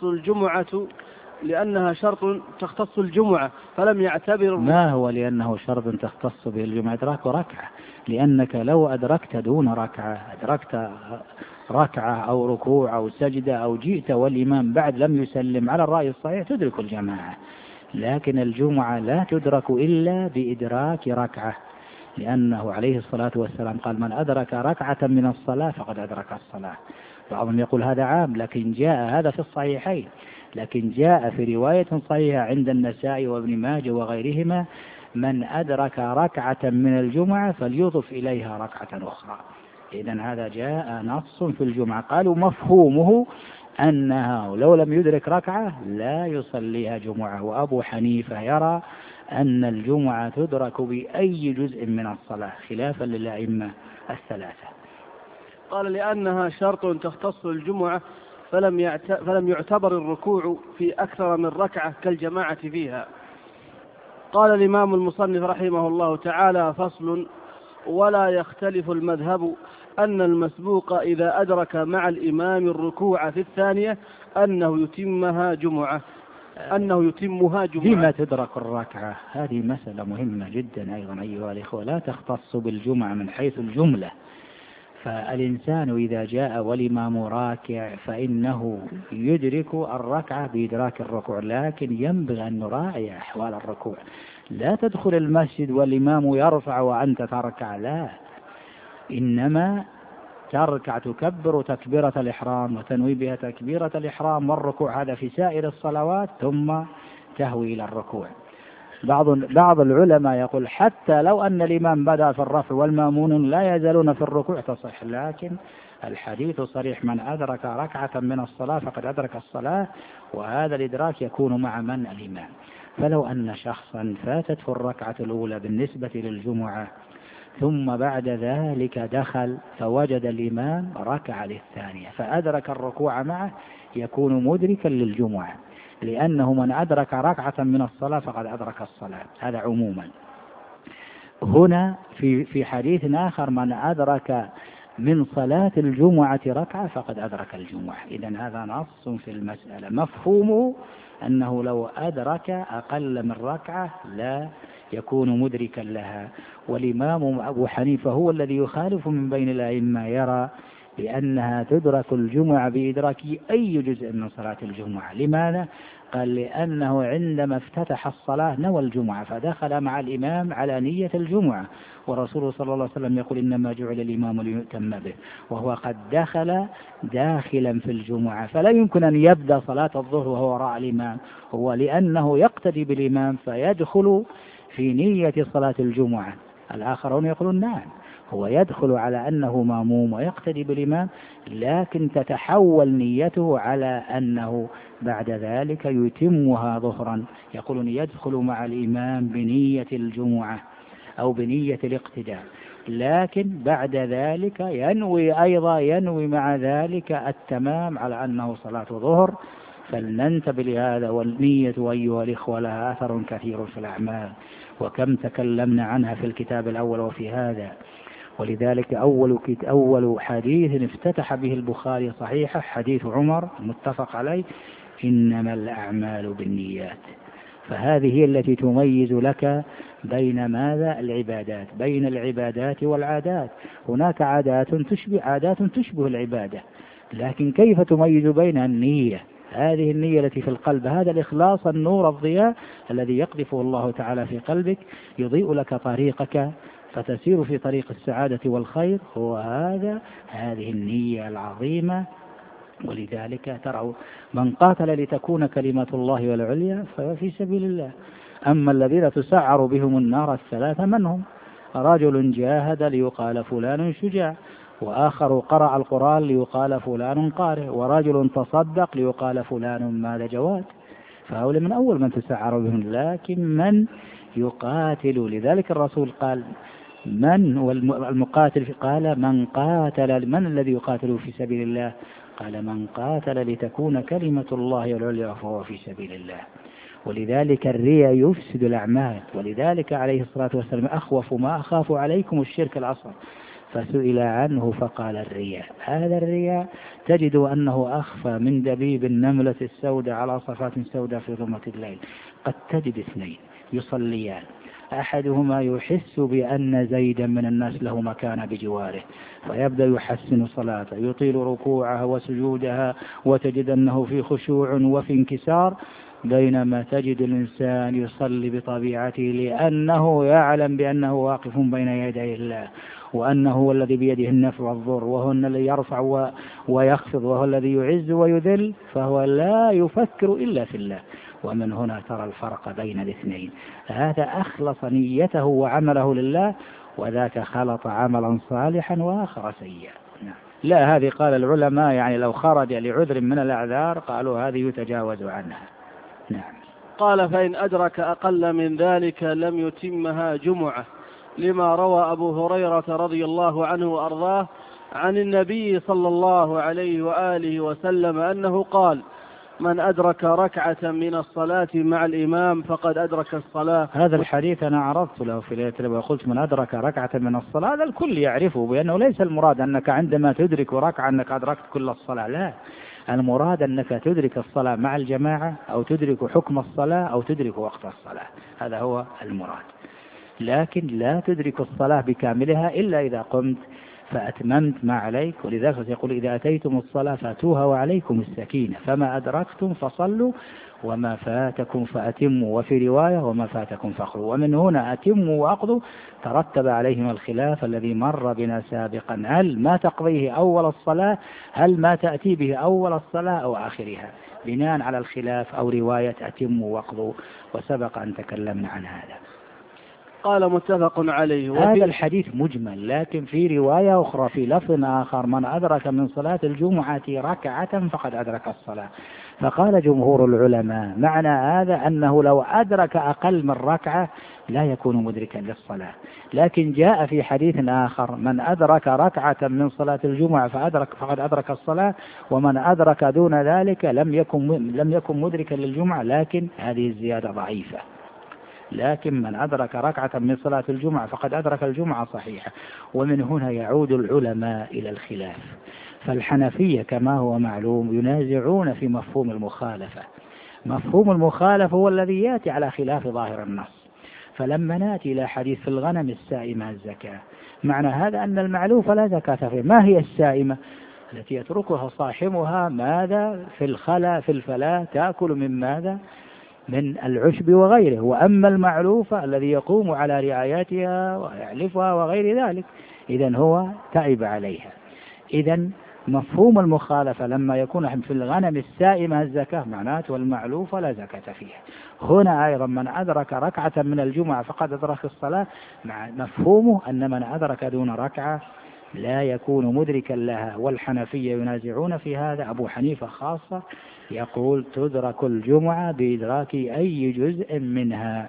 تختص الجمعة فلم يعتبر. ما هو لأنه شرط تختص به الجمعة؟ أدراك ركعة، لأنك لو أدركت دون ركعة، أدركت ركعة أو ركوع أو سجدة أو جئت والإمام بعد لم يسلم، على الرأي الصحيح تدرك الجماعة. لكن الجمعة لا تدرك إلا بإدراك ركعة، لأنه عليه الصلاة والسلام قال من أدرك ركعة من الصلاة فقد أدرك الصلاة. بعضهم يقول هذا عام، لكن جاء هذا في الصحيحين، لكن جاء في رواية صحيحة عند النسائي وابن ماجه وغيرهما من أدرك ركعة من الجمعة فليضف إليها ركعة أخرى. إذن هذا جاء نص في الجمعة. قالوا مفهومه أنها لو لم يدرك ركعة لا يصليها جمعة. وأبو حنيفة يرى أن الجمعة تدرك بأي جزء من الصلاة خلافا للأئمة الثلاثة. قال لأنها شرط تختص الجمعة فلم يعتبر الركوع في أكثر من ركعة كالجماعة فيها. قال الإمام المصنف رحمه الله تعالى فصل: ولا يختلف المذهب أن المسبوق إذا أدرك مع الإمام الركوع في الثانية أنه يتمها جمعة. لما تدرك الركعة؟ هذه مسألة مهمة جدا أيضا أيها الإخوة، لا تختص بالجمعة من حيث الجملة. فالإنسان إذا جاء والإمام راكع فإنه يدرك الركعة بإدراك الركوع، لكن ينبغي أن نراعي أحوال الركوع. لا تدخل المسجد والإمام يرفع وأنت تركع، لا، إنما تركع تكبر تكبيرة الإحرام وتنوي بها تكبيرة الإحرام والركوع، هذا في سائر الصلوات، ثم تهوي إلى الركوع. بعض العلماء يقول حتى لو أن الإمام بدأ في الرفع والمامون لا يزالون في الركوع تصح، لكن الحديث صريح: من أدرك ركعة من الصلاة فقد أدرك الصلاة، وهذا الإدراك يكون مع من؟ الإمام. فلو أن شخصا فاتته الركعة الأولى بالنسبة للجمعة ثم بعد ذلك دخل فوجد الإمام ركع للثانية فأدرك الركوع معه، يكون مدركا للجمعة، لأنه من أدرك ركعة من الصلاة فقد أدرك الصلاة. هذا عموما. هنا في حديث آخر: من أدرك من صلاة الجمعة ركعة فقد أدرك الجمعة. إذن هذا نص في المسألة، مفهومه أنه لو أدرك أقل من ركعة لا يكون مدركا لها. والإمام أبو حنيفة هو الذي يخالف من بين الأئمة، يرى بأنها تدرك الجمعة بإدراك أي جزء من صلاة الجمعة. لماذا؟ قال لأنه عندما افتتح الصلاة نوى الجمعة فدخل مع الإمام على نية الجمعة، ورسوله صلى الله عليه وسلم يقول إنما جعل الإمام ليؤتم به، وهو قد دخل داخلا في الجمعة، فلا يمكن أن يبدأ صلاة الظهر وهو وراء الإمام، هو لأنه يقتدي بالإمام فيدخل في نية صلاة الجمعة. الآخرون يقولون نعم، هو يدخل على أنه مأموم ويقتدي بالإمام، لكن تتحول نيته على أنه بعد ذلك يتمها ظهرا، يقولون يدخل مع الإمام بنية الجمعة أو بنية الاقتداء، لكن بعد ذلك ينوي مع ذلك التمام على أنه صلاة ظهر. فلننتبه لهذا. والنية أيها الإخوة لها أثر كثير في الأعمال، وكم تكلمنا عنها في الكتاب الأول وفي هذا. ولذلك أول حديث افتتح به البخاري صحيحه حديث عمر المتفق عليه: إنما الأعمال بالنيات. فهذه هي التي تميز لك بين ماذا؟ العبادات، بين العبادات والعادات. هناك عادات تشبه العبادة، لكن كيف تميز بين النية؟ هذه النية التي في القلب، هذا الإخلاص، النور، الضياء الذي يقذفه الله تعالى في قلبك يضيء لك طريقك فتسير في طريق السعادة والخير، هو هذه النية العظيمة. ولذلك تروا من قاتل لتكون كلمة الله والعليا فهو في سبيل الله. أما الذين تسعر بهم النار الثلاثة من هم؟ رجل جاهد ليقال فلان شجاع، وآخر قرأ القرآن ليقال فلان قارئ، ورجل تصدق ليقال فلان مال جواد. فهؤلاء من أول من تسعر بهم، لكن من يقاتل. لذلك الرسول قال من هو المقاتل؟ قال من قاتل. من الذي يقاتل في سبيل الله؟ قال من قاتل لتكون كلمة الله العليا فهو في سبيل الله. ولذلك الرياء يفسد الأعمال. ولذلك عليه الصلاة والسلام: أخوف ما أخاف عليكم الشرك الأصغر. فسئل عنه فقال الرياء. هذا الرياء تجد أنه أخفى من دبيب النملة السوداء على صفات سوداء في ظلمة الليل. قد تجد اثنين يصليان، أحدهما يحس بأن زيدا من الناس له مكان بجواره، فيبدأ يحسن صلاته، يطيل ركوعها وسجودها، وتجد أنه في خشوع وفي انكسار، بينما تجد الإنسان يصلي بطبيعته لأنه يعلم بأنه واقف بين يدي الله، وأنه هو الذي بيده النفع والضر، وهو الذي يرفع ويخفض، وهو الذي يعز ويذل، فهو لا يفكر إلا في الله. ومن هنا ترى الفرق بين الاثنين. هذا أخلص نيته وعمله لله، وذاك خلط عملا صالحا وآخر سيئا. لا، هذه قال العلماء يعني لو خرج لعذر من الأعذار قالوا هذه يتجاوز عنها. نعم. قال: فإن أدرك أقل من ذلك لم يتمها جمعة، لما روى أبو هريرة رضي الله عنه وأرضاه عن النبي صلى الله عليه وآله وسلم أنه قال: من أدرك ركعة من الصلاة مع الإمام فقد أدرك الصلاة. هذا الحديث أنا عرضت له في ليلة وقلت: من أدرك ركعة من الصلاة، هذا الكل يعرفه، بأنه ليس المراد أنك عندما تدرك ركعة أنك أدركت كل الصلاة، لا، المراد أنك تدرك الصلاة مع الجماعة، أو تدرك حكم الصلاة، أو تدرك وقت الصلاة، هذا هو المراد. لكن لا تدرك الصلاة بكاملها إلا إذا قمت فأتممت ما عليك. ولذلك يقول: إذا أتيتم الصلاة فأتوها وعليكم السكينة، فما أدركتم فصلوا وما فاتكم فأتموا، وفي رواية: وما فاتكم فاقضوا. ومن هنا أتموا وأقضوا ترتب عليهم الخلاف الذي مر بنا سابقا: هل ما تقضيه أول الصلاة، هل ما تأتي به أول الصلاة أو آخرها، بناء على الخلاف، أو رواية أتموا وأقضوا، وسبق أن تكلمنا عن هذا. قال: متفق عليه. هذا الحديث مجمل، لكن في رواية أخرى في لفظ آخر: من أدرك من صلاة الجمعة ركعة فقد أدرك الصلاة. فقال جمهور العلماء: معنى هذا أنه لو أدرك أقل من ركعة لا يكون مدركا للصلاة. لكن جاء في حديث آخر: من أدرك ركعة من صلاة الجمعة فقد أدرك الصلاة، ومن أدرك دون ذلك لم يكن مدركا للجمعة. لكن هذه الزيادة ضعيفة، لكن من أدرك ركعة من صلاة الجمعة فقد أدرك الجمعة صحيحة. ومن هنا يعود العلماء إلى الخلاف، فالحنفية كما هو معلوم ينازعون في مفهوم المخالفة. مفهوم المخالفة هو الذي يأتي على خلاف ظاهر النص. فلما نأتي إلى حديث في الغنم السائمة الزكاة، معنى هذا أن المعلوف لا زكاة فيه. ما هي السائمة؟ التي يتركها صاحبها ماذا في الخلا في الفلاة تأكل من ماذا؟ من العشب وغيره. وأما المعلوفة الذي يقوم على رعايتها ويعلفها وغير ذلك، إذن هو تعب عليها. إذن مفهوم المخالفة لما يكون في الغنم السائمة الزكاة معناته والمعلوفة لا زكاة فيها. هنا أيضا من أدرك ركعة من الجمعة فقد أدرك الصلاة، مع مفهومه أن من أدرك دون ركعة لا يكون مدركا لها. والحنفية ينازعون في هذا، أبو حنيفة خاصة يقول تدرك الجمعة بإدراك أي جزء منها.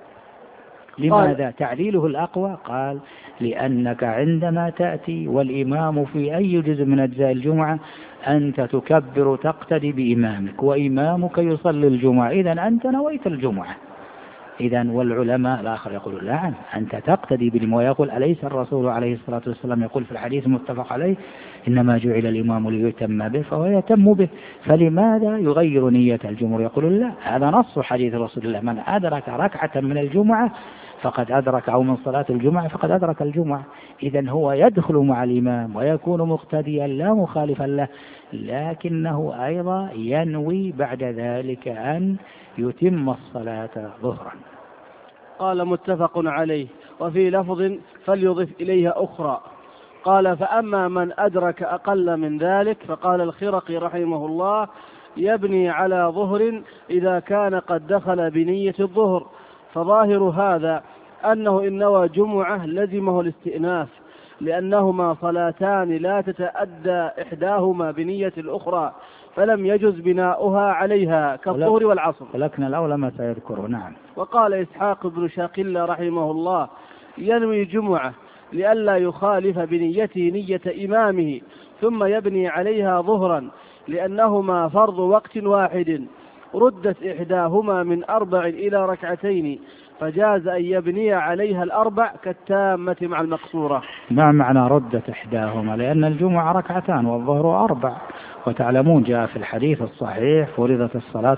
لماذا؟ تعليله الأقوى قال لأنك عندما تأتي والإمام في أي جزء من أجزاء الجمعة أنت تكبر تقتدي بإمامك وإمامك يصلي الجمعة، إذن أنت نويت الجمعة. إذن والعلماء الآخر يقول نعم أنت تقتدي بالإمام، ويقول أليس الرسول عليه الصلاة والسلام يقول في الحديث المتفق عليه إنما جعل الإمام ليتم به فهو يتم به، فلماذا يغير نية الجمهور؟ يقول لا، هذا نص حديث رسول الله من أدرك ركعة من الجمعة فقد أدرك، أو من صلاة الجمعة فقد أدرك الجمعة. إذن هو يدخل مع الإمام ويكون مقتديا لا مخالفا له، لكنه أيضا ينوي بعد ذلك أن يتم الصلاة ظهرا. قال متفق عليه. وفي لفظ فليضف إليها أخرى. قال فأما من أدرك أقل من ذلك فقال الخرقي رحمه الله يبني على ظهر إذا كان قد دخل بنية الظهر، فظاهر هذا أنه إن نوى جمعة لزمه الاستئناف، لأنهما صلاتان لا تتأدى إحداهما بنية الأخرى، فلم يجز بناؤها عليها كالظهر والعصر. ولكن الأولى ما سيذكره. نعم. وقال إسحاق بن شاقلة رحمه الله ينوي جمعة لئلا يخالف بنيته نية إمامه، ثم يبني عليها ظهرا لأنهما فرض وقت واحد، ردت إحداهما من 4 إلى 2 فجاز أن يبني عليها 4 كالتامة مع المقصورة. ما معنى ردت إحداهما؟ لأن الجمعة 2 والظهر 4، وتعلمون جاء في الحديث الصحيح فرضت الصلاة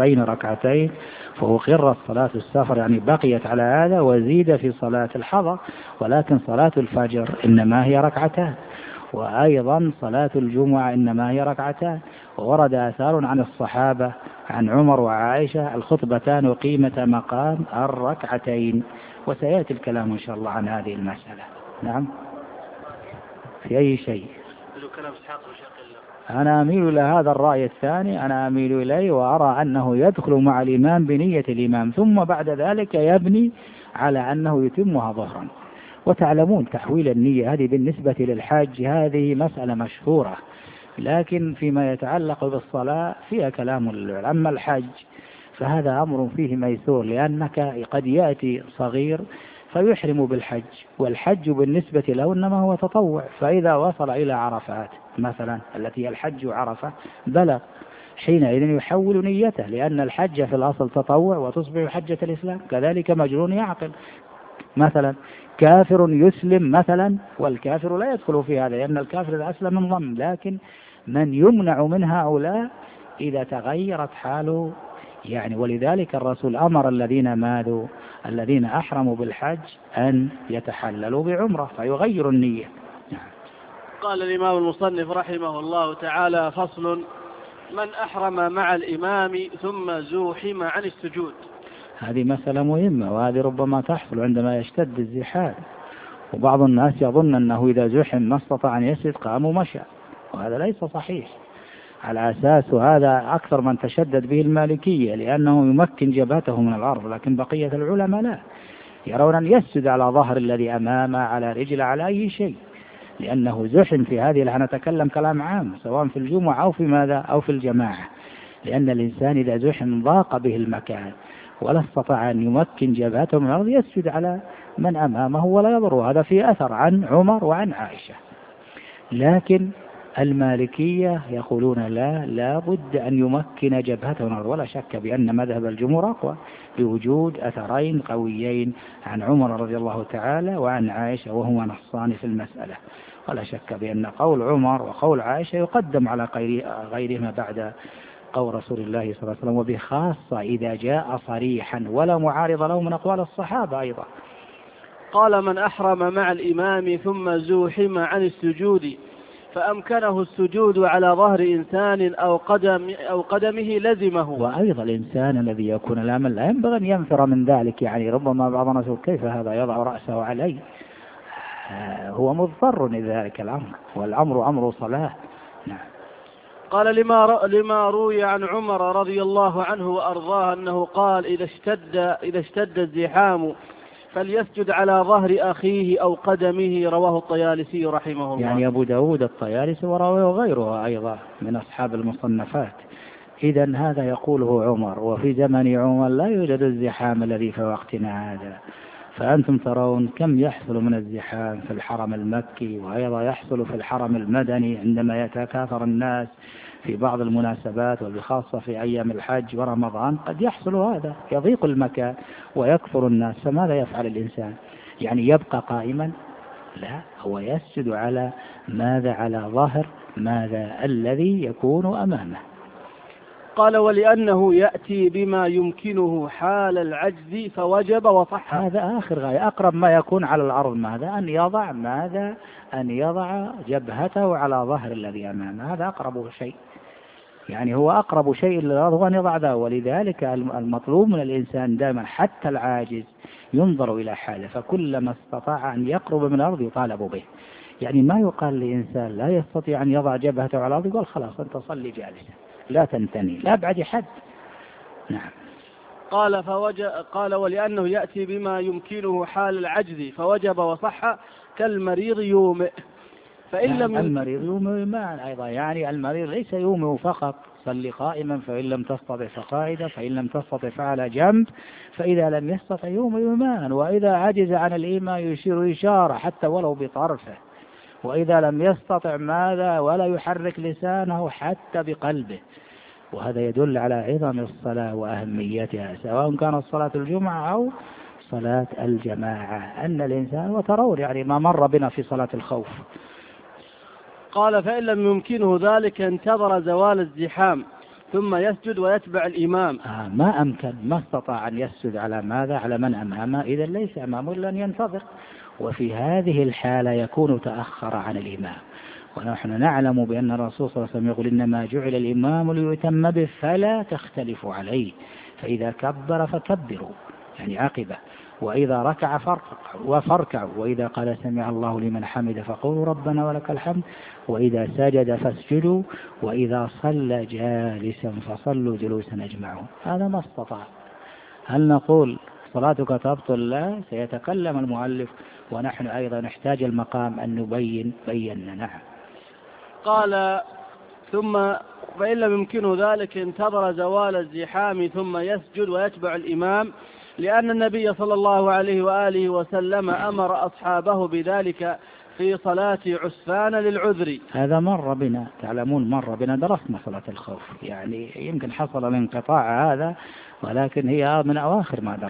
2 فأقرت صلاة السفر، يعني بقيت على هذا وزيد في صلاة الحضر، ولكن صلاة الفجر إنما هي 2، وأيضا صلاة الجمعة إنما هي 2. وورد آثار عن الصحابة عن عمر وعائشة الخطبتان وقيمة مقام 2، وسيأتي الكلام إن شاء الله عن هذه المسألة. نعم. في أي شيء؟ أنا أميل إلى هذا الرأي الثاني، أنا أميل إليه وأرى أنه يدخل مع الإمام بنية الإمام، ثم بعد ذلك يبني على أنه يتمها ظهرا. وتعلمون تحويل النية هذه بالنسبة للحاج هذه مسألة مشهورة، لكن فيما يتعلق بالصلاة فيها كلام العلماء. أما الحج فهذا أمر فيه ميسور، لأنك قد يأتي صغير فيحرم بالحج، والحج بالنسبة له إنما هو تطوع، فإذا وصل إلى عرفات مثلا التي الحج عرفة بلغ، حينئذ يحول نيته، لأن الحج في الأصل تطوع وتصبح حجة الإسلام. كذلك مجنون يعقل مثلا، كافر يسلم مثلا، والكافر لا يدخل في هذا لأن الكافر إذا أسلم انضم، لكن من يمنع من هؤلاء إذا تغيرت حاله يعني. ولذلك الرسول أمر الذين أحرموا بالحج أن يتحللوا بعمرة فيغيروا النية. قال الإمام المصنف رحمه الله تعالى فصل: من أحرم مع الإمام ثم زوحم عن السجود. هذه مسألة مهمة، وهذه ربما تحصل عندما يشتد الزحام، وبعض الناس يظن أنه إذا زحم ما استطاع أن يسجد قام ومشى، وهذا ليس صحيح. على أساس هذا أكثر من تشدد به المالكية، لأنه يمكن جبهته من الأرض، لكن بقية العلماء لا، يرون أن يسجد على ظهر الذي أمامه، على رجل، على أي شيء، لأنه زحم في هذه. نتكلم كلام عام سواء في الجمعة أو في ماذا أو في الجماعة، لأن الإنسان إذا زحم ضاق به المكان ولا استطاع أن يمكن جبهته من الأرض يسجد على من أمامه ولا يضر. هذا فيه أثر عن عمر وعن عائشة. لكن المالكية يقولون لا بد أن يمكن جبهته من الأرض، ولا شك بأن مذهب الجمهور أقوى بوجود أثرين قويين عن عمر رضي الله تعالى وعن عائشة، وهما نصان في المسألة. ولا شك بأن قول عمر وقول عائشة يقدم على غيرهما بعد قول رسول الله صلى الله عليه وسلم، وبخاصة إذا جاء صريحا ولا معارض له من أقوال الصحابة أيضا. قال: من أحرم مع الإمام ثم زوحم عن السجود فأمكنه السجود على ظهر إنسان أو قدمه لزمه. وأيضا الإنسان الذي يكون الأمل لا ينبغي أن ينفر من ذلك، يعني ربما بعض الناس يقول كيف هذا يضع رأسه عليه، هو مضطر لذلك الأمر، والأمر أمر صلاة. نعم. قال: لما روي عن عمر رضي الله عنه وأرضاه أنه قال: إذا اشتد الزحام فليسجد على ظهر أخيه أو قدمه. رواه الطيالسي رحمه الله. يعني أبو داود الطيالسي ورواه غيره أيضا من أصحاب المصنفات. إذن هذا يقوله عمر، وفي زمن عمر لا يوجد الزحام الذي في وقتنا هذا. فأنتم ترون كم يحصل من الزحام في الحرم المكي، وأيضا يحصل في الحرم المدني عندما يتكاثر الناس في بعض المناسبات، وبخاصة في أيام الحج ورمضان قد يحصل هذا، يضيق المكان ويكثر الناس. فماذا يفعل الإنسان؟ يعني يبقى قائما؟ لا، هو يسجد على ماذا؟ على ظهر ماذا؟ الذي يكون أمامه. قال: ولأنه يأتي بما يمكنه حال العجز فوجب وصح. هذا آخر غاية، أقرب ما يكون على الأرض ماذا؟ أن يضع جبهته على ظهر الذي أمامه، هذا أقرب شيء، يعني هو أقرب شيء للأرض وأن يضع ذا. ولذلك المطلوب من الإنسان دائما حتى العاجز ينظر إلى حاله، فكلما استطاع أن يقرب من الأرض يطالب به. يعني ما يقال لإنسان لا يستطيع أن يضع جبهته على الأرض يقول خلاص أنت صلي جالسا لا تنتني، لا أبعد حد. نعم. قال: ولأنه يأتي بما يمكنه حال العجز فوجب وصح كالمريض يومئ. فإن لم المريض يومئ أيضا، يعني المريض ليس يومئ فقط، صلي قائما فإن لم تستطع فقاعدا، فإن لم تستطع فعلى جنب، فإذا لم يستطع يومئ إيمان، وإذا عجز عن الإيمان يشير إشارة حتى ولو بطرفه، وإذا لم يستطع ماذا؟ ولا يحرك لسانه حتى بقلبه. وهذا يدل على عظم الصلاة وأهميتها، سواء كانت صلاة الجمعة أو صلاة الجماعة، أن الإنسان وترون يعني ما مر بنا في صلاة الخوف. قال: فإن لم يمكنه ذلك انتظر زوال الزحام ثم يسجد ويتبع الإمام. ما أمكن، ما استطاع أن يسجد على ماذا؟ على من أمامه، إذا ليس أمامه إلا أن ينتظر، وفي هذه الحالة يكون تأخر عن الإمام. ونحن نعلم بأن الرسول صلى الله عليه وسلم يقول إنما جعل الإمام ليتم به فلا تختلفوا عليه، فإذا كبر فكبروا يعني عقبه، وإذا ركع فاركعوا، وإذا قال سمع الله لمن حمد فقولوا ربنا ولك الحمد، وإذا سجد فاسجدوا، وإذا صلى جالسا فصلوا جلوسا أجمعون. هذا ما استطاع. هل نقول صلاتك تبطل؟ لا، سيتكلم المؤلف ونحن أيضا نحتاج المقام أن بينا. نعم. قال: ثم فإن لم يمكنه ذلك انتظر زوال الزحام ثم يسجد ويتبع الإمام، لأن النبي صلى الله عليه وآله وسلم أمر أصحابه بذلك في صلاة عسفان للعذر. هذا مر بنا، تعلمون مر بنا، درسنا صلاة الخوف، يعني يمكن حصل الانقطاع هذا، ولكن هي من أواخر ما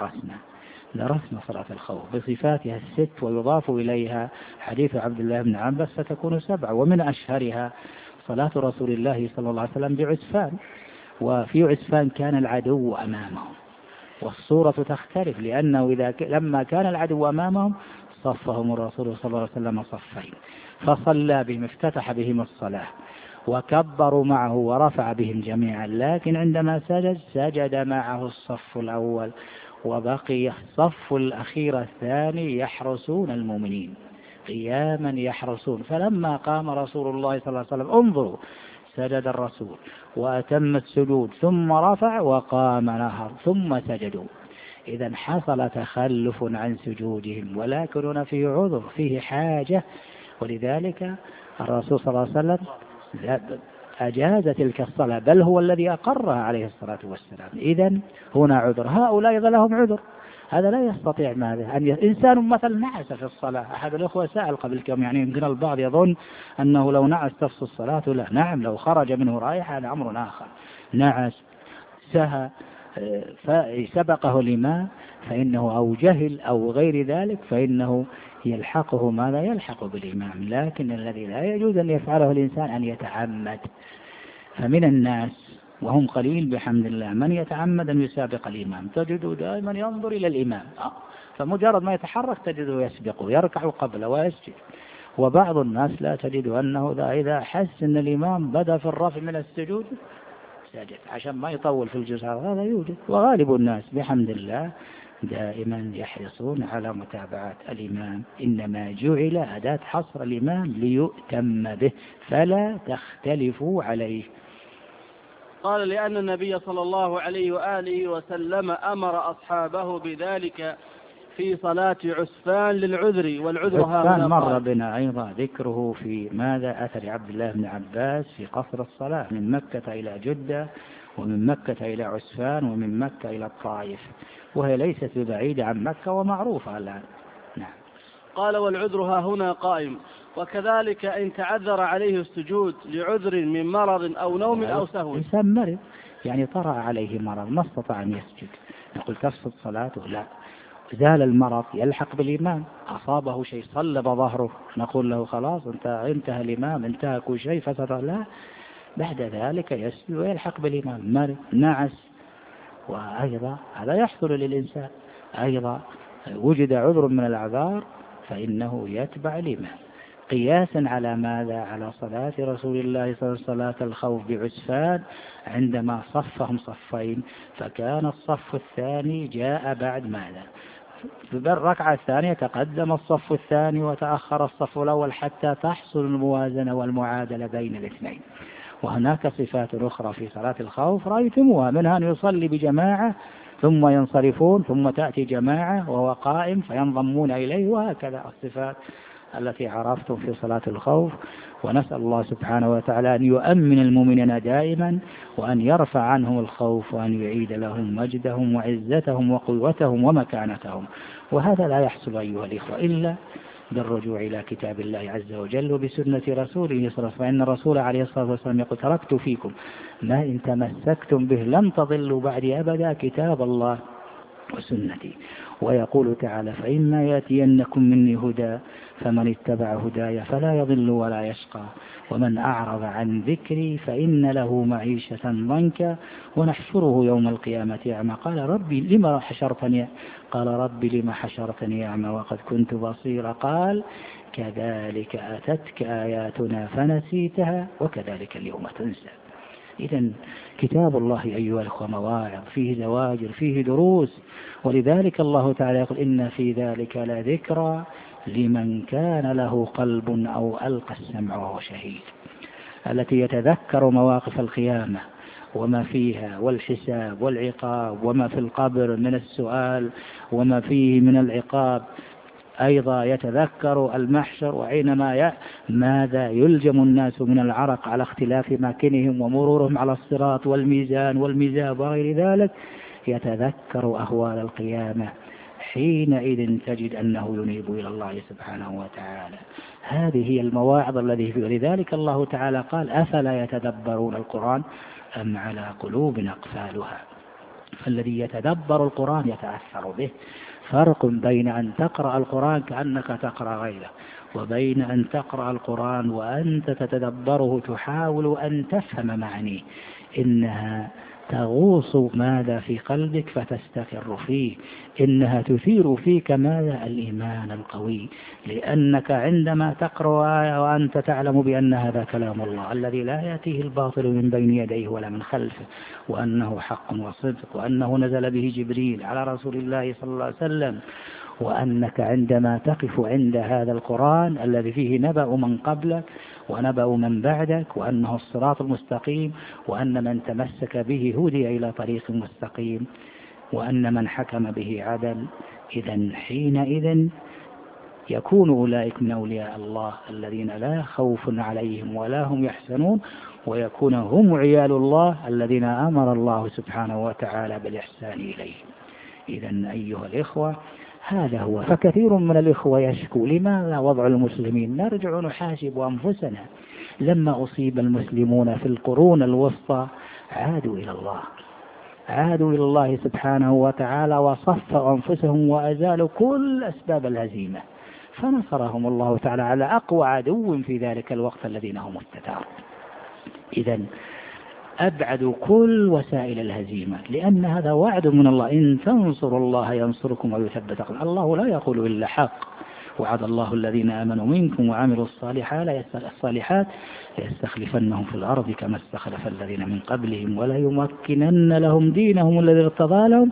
درسنا صلاة الخوف بصفاتها الست، ويضاف إليها حديث عبد الله بن عباس فتكون 7، ومن أشهرها صلاة رسول الله صلى الله عليه وسلم بعسفان. وفي عسفان كان العدو أمامهم، والصورة تختلف، لأنه لما كان العدو أمامهم صفهم الرسول صلى الله عليه وسلم صفين، فصلى بهم، افتتح بهم الصلاة وكبروا معه ورفع بهم جميعا، لكن عندما سجد معه الصف الأول، وبقي الصف الأخير الثاني يحرسون المؤمنين قياما يحرسون. فلما قام رسول الله صلى الله عليه وسلم انظروا، سجد الرسول وأتم السجود ثم رفع وقام نهر ثم سجدوا. إذا حصل تخلف عن سجودهم، ولكن هنا فيه عذر، فيه حاجة، ولذلك الرسول صلى الله عليه وسلم أجاز تلك الصلاة، بل هو الذي أقرها عليه الصلاة والسلام. إذن هنا عذر، هؤلاء أيضا لهم عذر، هذا لا يستطيع ماذا إنسان مثلا نعس في الصلاة. أحد الأخوة سأل قبل كم، يعني يمكن البعض يظن أنه لو نعس تفسد الصلاة. لا، نعم، لو خرج منه رائحة هذا أمر آخر. نعس، سهى، فسبقه الإمام فإنه أو جهل أو غير ذلك فإنه يلحقه ماذا؟ يلحق بالإمام. لكن الذي لا يجوز أن يفعله الإنسان أن يتعمد. فمن الناس وهم قليل بحمد الله من يتعمد أن يسابق الإمام، تجده دائما ينظر إلى الإمام، فمجرد ما يتحرك تجده يسبقه، يركع قبله ويسجد. وبعض الناس لا تجد أنه إذا حس أن الإمام بدأ في الرفع من السجود سجد عشان ما يطول في الجسر، هذا يوجد. وغالب الناس بحمد الله دائما يحرصون على متابعة الإمام. إنما جعل أداة حصر الإمام ليؤتم به فلا تختلفوا عليه. قال لأن النبي صلى الله عليه وآله وسلم أمر أصحابه بذلك في صلاة عسفان للعذر، والعذر عسفان مر بنا أيضا ذكره في ماذا؟ أثر عبد الله بن عباس في قصر الصلاة من مكة إلى جدة، ومن مكة إلى عسفان، ومن مكة إلى الطائف، وهي ليست ببعيدة عن مكة ومعروفة الآن. نعم. قال والعذر ها هنا قائم. وكذلك إن تعذر عليه السجود لعذر من مرض أو نوم أو سهو. إنسان مرض يعني طرأ عليه مرض ما استطاع أن يسجد، نقول تفسد صلاته؟ لا. زال المرض يلحق بالإمام. أصابه شيء صلب ظهره نقول له خلاص انتهى الإمام، انتهى كل شيء فسد؟ لا، بعد ذلك يسجد ويلحق بالإمام. مرض، نعس، وأيضا هذا يحصل للإنسان. أيضا وجد عذر من الأعذار فإنه يتبع الإمام قياسا على ماذا؟ على صلاة رسول الله صلى الله عليه وسلم صلاة الخوف بعسفان عندما صفهم صفين، فكان الصف الثاني جاء بعد ماذا؟ في الركعة الثانية تقدم الصف الثاني وتأخر الصف الأول حتى تحصل الموازنة والمعادلة بين الاثنين. وهناك صفات أخرى في صلاة الخوف رأيتموها، منها أن يصلي بجماعة ثم ينصرفون ثم تأتي جماعة وهو قائم فينضمون إليه، وهكذا الصفات التي عرفتم في صلاة الخوف. ونسأل الله سبحانه وتعالى أن يؤمن المؤمنين دائما، وأن يرفع عنهم الخوف، وأن يعيد لهم مجدهم وعزتهم وقوتهم ومكانتهم. وهذا لا يحصل أيها الإخوة إلا بالرجوع إلى كتاب الله عز وجل وبسنة رسوله صلى الله عليه وسلم. فإن الرسول عليه الصلاة والسلام يقول تركت فيكم ما إن تمسكتم به لن تضلوا بعدي أبدا، كتاب الله وسنتي. ويقول تعالى فإما يأتينكم مني هدى فمن اتبع هداي فلا يضل ولا يشقى ومن أعرض عن ذكري فإن له معيشة ضنكا ونحشره يوم القيامة أعمى قال ربي لما حشرتني؟ قال ربي لما حشرتني أعمى وقد كنت بصيرا قال كذلك أتتك آياتنا فنسيتها وكذلك اليوم تنسى. إذن كتاب الله أيها الأخوة مواعظ، فيه زواجر، فيه دروس. ولذلك الله تعالى يقول إن في ذلك لذكرى لمن كان له قلب أو ألقى السمع وهو شهيد، التي يتذكر مواقف القيامة وما فيها والحساب والعقاب وما في القبر من السؤال وما فيه من العقاب. أيضا يتذكر المحشر وعينما ماذا يلجم الناس من العرق على اختلاف ماكنهم ومرورهم على الصراط والميزان والميزاب وغير ذلك. يتذكر أهوال القيامة، حينئذ تجد أنه ينيب إلى الله سبحانه وتعالى. هذه هي المواعظ التي فيه. لذلك الله تعالى قال أفلا يتدبرون القرآن أم على قلوب أقفالها. فالذي يتدبر القرآن يتأثر به. فرق بين أن تقرأ القرآن كأنك تقرأ غيره، وبين أن تقرأ القرآن وأنت تتدبره تحاول أن تفهم معانيه. إنها تغوص ماذا في قلبك فتستقر فيه، إنها تثير فيك ماذا؟ الإيمان القوي، لأنك عندما تقرأ آية وأنت تعلم بأن هذا كلام الله الذي لا يأتيه الباطل من بين يديه ولا من خلفه، وأنه حق وصدق، وأنه نزل به جبريل على رسول الله صلى الله عليه وسلم، وأنك عندما تقف عند هذا القرآن الذي فيه نبأ من قبلك ونبأ من بعدك، وأنه الصراط المستقيم، وأن من تمسك به هدي إلى طريق مستقيم، وأن من حكم به عدل، إذن حينئذ يكون أولئك من أولياء الله الذين لا خوف عليهم ولا هم يحزنون، ويكون هم عيال الله الذين أمر الله سبحانه وتعالى بالإحسان إليهم. إذا أيها الإخوة هذا هو. فكثير من الإخوة يشكو لماذا وضع المسلمين. نرجع نحاسب أنفسنا. لما أصيب المسلمون في القرون الوسطى عادوا إلى الله سبحانه وتعالى وصفوا أنفسهم وأزالوا كل أسباب الهزيمة، فنصرهم الله تعالى على أقوى عدو في ذلك الوقت الذين هم التتار. إذن أبعدوا كل وسائل الهزيمة، لأن هذا وعد من الله: إن تنصروا الله ينصركم ويثبت أقدامكم. الله لا يقول إلا حق. وعد الله الذين آمنوا منكم وعملوا الصالحات ليستخلفنهم في الأرض كما استخلف الذين من قبلهم وليمكنن لهم دينهم الذي ارتضى لهم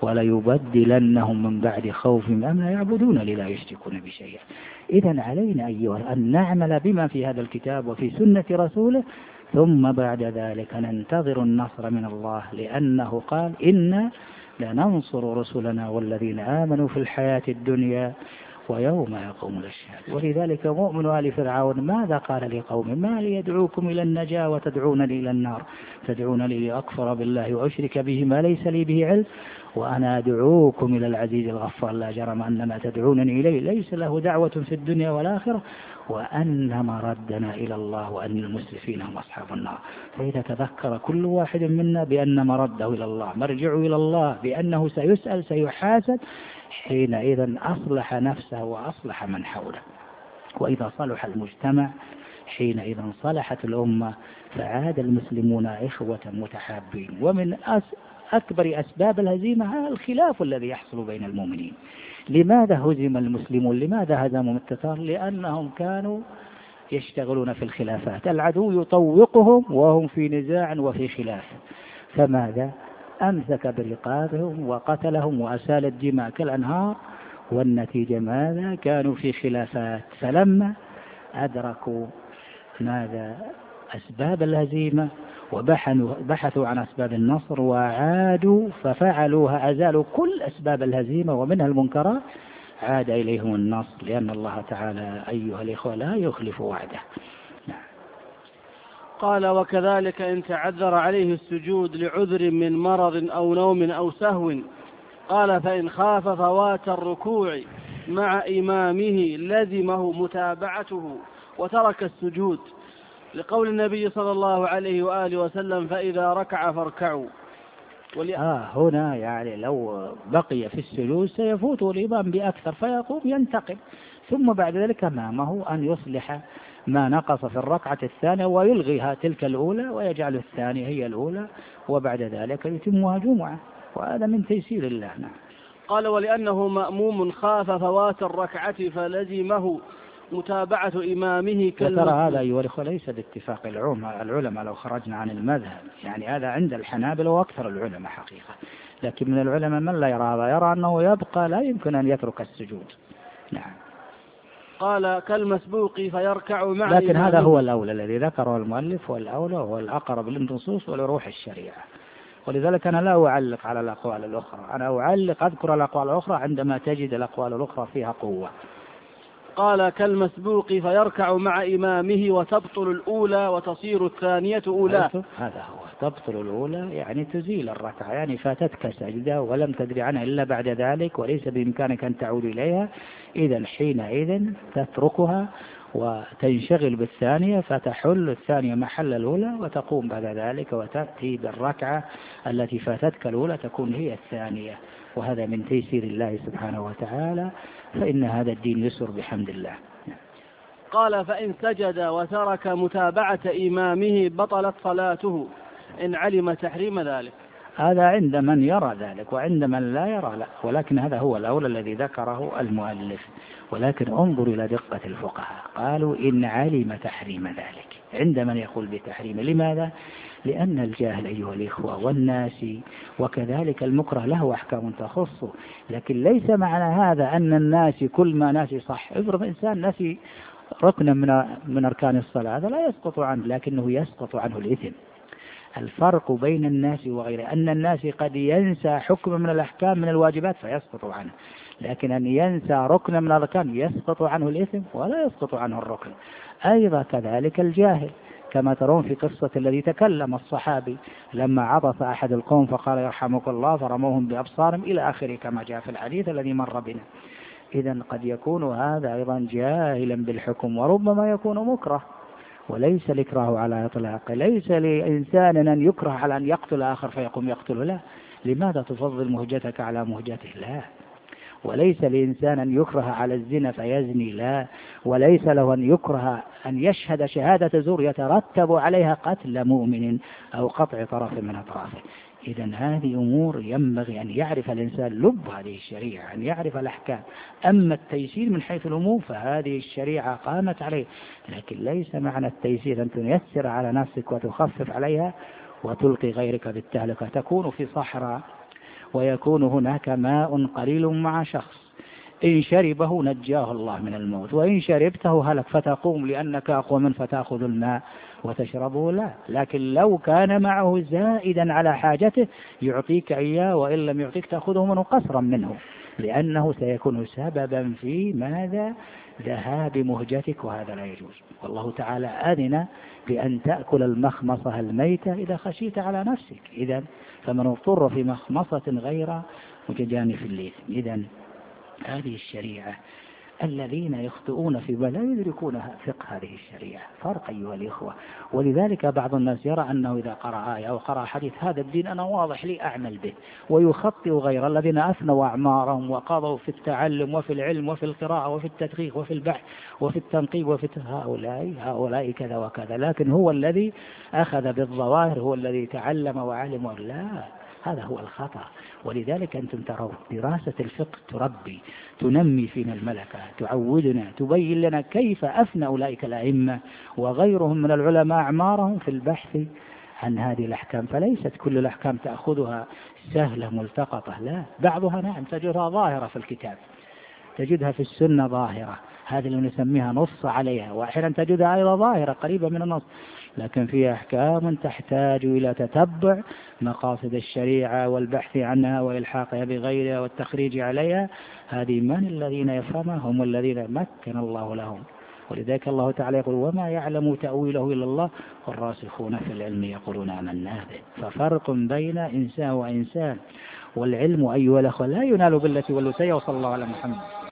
وليبدلنهم من بعد خوفهم أمنا يعبدونني لا يشركون بشيء. إذن علينا أيها أن نعمل بما في هذا الكتاب وفي سنة رسوله، ثم بعد ذلك ننتظر النصر من الله، لأنه قال: إنا لننصر رسلنا والذين آمنوا في الحياة الدنيا ويوم يقوم الأشهاد. ولذلك مؤمن آل فرعون ماذا قال لقومه: ما لي يدعوكم إلى النجاة وتدعونني إلى النار، تدعونني لأكفر بالله وأشرك به ما ليس لي به علم وأنا أدعوكم إلى العزيز الغفار لا جرم أن ما تدعونني إليه ليس له دعوة في الدنيا والآخرة وأن مردنا إلى الله وأن المسرفين هم أصحاب النار. فإذا تذكر كل واحد منا بأن مرده إلى الله، مرجعه إلى الله، بأنه سيسأل سيحاسب، حينئذ أصلح نفسه وأصلح من حوله. وإذا صلح المجتمع حينئذ صلحت الأمة، فعاد المسلمون إخوة متحابين. ومن أكبر أسباب الهزيمة الخلاف الذي يحصل بين المؤمنين. لماذا هزم المسلمون؟ لماذا هزمهم التتار؟ لأنهم كانوا يشتغلون في الخلافات، العدو يطوقهم وهم في نزاع وفي خلاف، فماذا؟ أمسك برقابهم وقتلهم وأسال الدماء كالأنهار، والنتيجة ماذا؟ كانوا في خلافات. فلما أدركوا ماذا؟ أسباب الهزيمة وبحثوا عن أسباب النصر وعادوا ففعلوها، أزالوا كل أسباب الهزيمة ومنها المنكرات، عاد إليهم النصر، لأن الله تعالى أيها الإخوة لا يخلف وعده. قال: وكذلك إن تعذر عليه السجود لعذر من مرض أو نوم أو سهو، قال: فإن خاف فوات الركوع مع إمامه لزمه متابعته وترك السجود، لقول النبي صلى الله عليه وآله وسلم: فإذا ركع فاركعوا. هنا يعني لو بقي في السجود سيفوت الإمام بأكثر فيقوم ينتقل، ثم بعد ذلك أمامه أن يصلح ما نقص في الركعة الثانية ويلغيها تلك الأولى ويجعل الثانية هي الأولى، وبعد ذلك يتمها جمعة، وهذا من تيسير الله. قال: ولأنه مأموم خاف فوات الركعة فلزمه متابعة إمامه ترى هذا أيها الأخوة ليس باتفاق العلماء لو خرجنا عن المذهب، يعني هذا عند الحنابلة وأكثر العلماء حقيقة، لكن من العلماء من لا يرى هذا، يرى أنه يبقى لا يمكن أن يترك السجود. نعم. قال: كالمسبوق فيركع مع لكن هذا هو الأولى الذي ذكره المؤلف، والأولى هو الأقرب للنصوص ولروح الشريعة، ولذلك أنا لا أعلق على الأقوال الأخرى، أنا أذكر الأقوال الأخرى عندما تجد الأقوال الأخرى فيها قوة. قال: كالمسبوق فيركع مع إمامه وتبطل الأولى وتصير الثانية أولى. هذا هو تبطل الأولى، يعني تزيل الركعة، يعني فاتتك سجدة ولم تدري عنها إلا بعد ذلك وليس بإمكانك أن تعود إليها، إذا حينئذ تتركها وتنشغل بالثانية فتحل الثانية محل الأولى وتقوم بعد ذلك وتأتي بالركعة التي فاتتك الأولى تكون هي الثانية، وهذا من تيسير الله سبحانه وتعالى، فإن هذا الدين يسر بحمد الله. قال: فإن سجد وترك متابعة إمامه بطلت صلاته إن علم تحريم ذلك. هذا عند من يرى ذلك، وعند من لا يرى لا، ولكن هذا هو الأولى الذي ذكره المؤلف. ولكن انظر إلى دقة الفقهاء، قالوا إن علم تحريم ذلك، عند من يقول بتحريم. لماذا؟ لأن الجاهل أيها الإخوة والناس وكذلك المكره له أحكام تخصه، لكن ليس معنى هذا أن الناس كل ما ناسي صح. افرض إنسان نسي ركنا من أركان الصلاة، هذا لا يسقط عنه، لكنه يسقط عنه الإثم. الفرق بين الناس وغيره أن الناس قد ينسى حكم من الأحكام من الواجبات فيسقط عنه، لكن أن ينسى ركن من الأركان يسقط عنه الإثم ولا يسقط عنه الركن. أيضا كذلك الجاهل كما ترون في قصة الذي تكلم الصحابي لما عطس أحد القوم فقال يرحمك الله فرموهم بأبصارهم إلى آخره كما جاء في الحديث الذي مر بنا. إذن قد يكون هذا أيضا جاهلا بالحكم، وربما يكون مكره، وليس الإكراه على إطلاق، ليس لإنسان أن يكره على أن يقتل آخر فيقوم يقتله، لا. لماذا تفضل مهجتك على مهجته؟ لا. وليس لإنسان أن يكره على الزنا فيزني، لا. وليس له أن يكره أن يشهد شهادة زور يترتب عليها قتل مؤمن أو قطع طرف من أطرافه. إذن هذه أمور ينبغي أن يعرف الإنسان لب هذه الشريعة، أن يعرف الأحكام. أما التيسير من حيث الأمور فهذه الشريعة قامت عليه، لكن ليس معنى التيسير أن تيسر على نفسك وتخفف عليها وتلقي غيرك بالتهلكة. تكون في صحراء ويكون هناك ماء قليل مع شخص، إن شربه نجاه الله من الموت، وإن شربته هلك، فتقوم لأنك أقوى من فتأخذ الماء وتشربه، لا. لكن لو كان معه زائدا على حاجته يعطيك إياه، وإن لم يعطيك تأخذه منه قسرا منه، لأنه سيكون سببا في ماذا؟ ذهاب مهجتك، وهذا لا يجوز. والله تعالى أذن بأن تأكل المخمصة الميتة إذا خشيت على نفسك. إذن فمن اضطر في مخمصة غير متجانف الإثم. إذن هذه الشريعة الذين يخطئون في لا يدركون فقه هذه الشريعة، فرق أيها الإخوة. ولذلك بعض الناس يرى أنه إذا قرأ آية أو قرأ حديث هذا الدين أنا واضح لي أعمل به، ويخطئ غير الذين أثنوا أعمارهم وقضوا في التعلم وفي العلم وفي القراءة وفي التدقيق وفي البحث وفي التنقيب وفي هؤلاء كذا وكذا، لكن هو الذي أخذ بالظواهر، هو الذي تعلم وعلم. لا، هذا هو الخطأ. ولذلك أنتم ترون دراسة الفقه تربي، تنمي فينا الملكة، تعودنا، تبين لنا كيف أفنى أولئك الأئمة وغيرهم من العلماء أعمارهم في البحث عن هذه الأحكام. فليست كل الأحكام تأخذها سهلة ملتقطة، لا. بعضها نعم تجدها ظاهرة في الكتاب، تجدها في السنة ظاهرة، هذه اللي نسميها نص عليها، وأحيانا تجدها أيضا ظاهرة قريبة من النص، لكن في أحكام تحتاج إلى تتبع مقاصد الشريعة والبحث عنها وإلحاقها بغيرها والتخريج عليها. هذه من الذين يفهمها؟ هم الذين مكن الله لهم. ولذلك الله تعالى يقول وما يعلم تأويله إلا الله والراسخون في العلم يقولون آمنا به. ففرق بين إنسان وإنسان، والعلم أيها الأخوة لا ينال بالتي والتي. وصلى الله على محمد.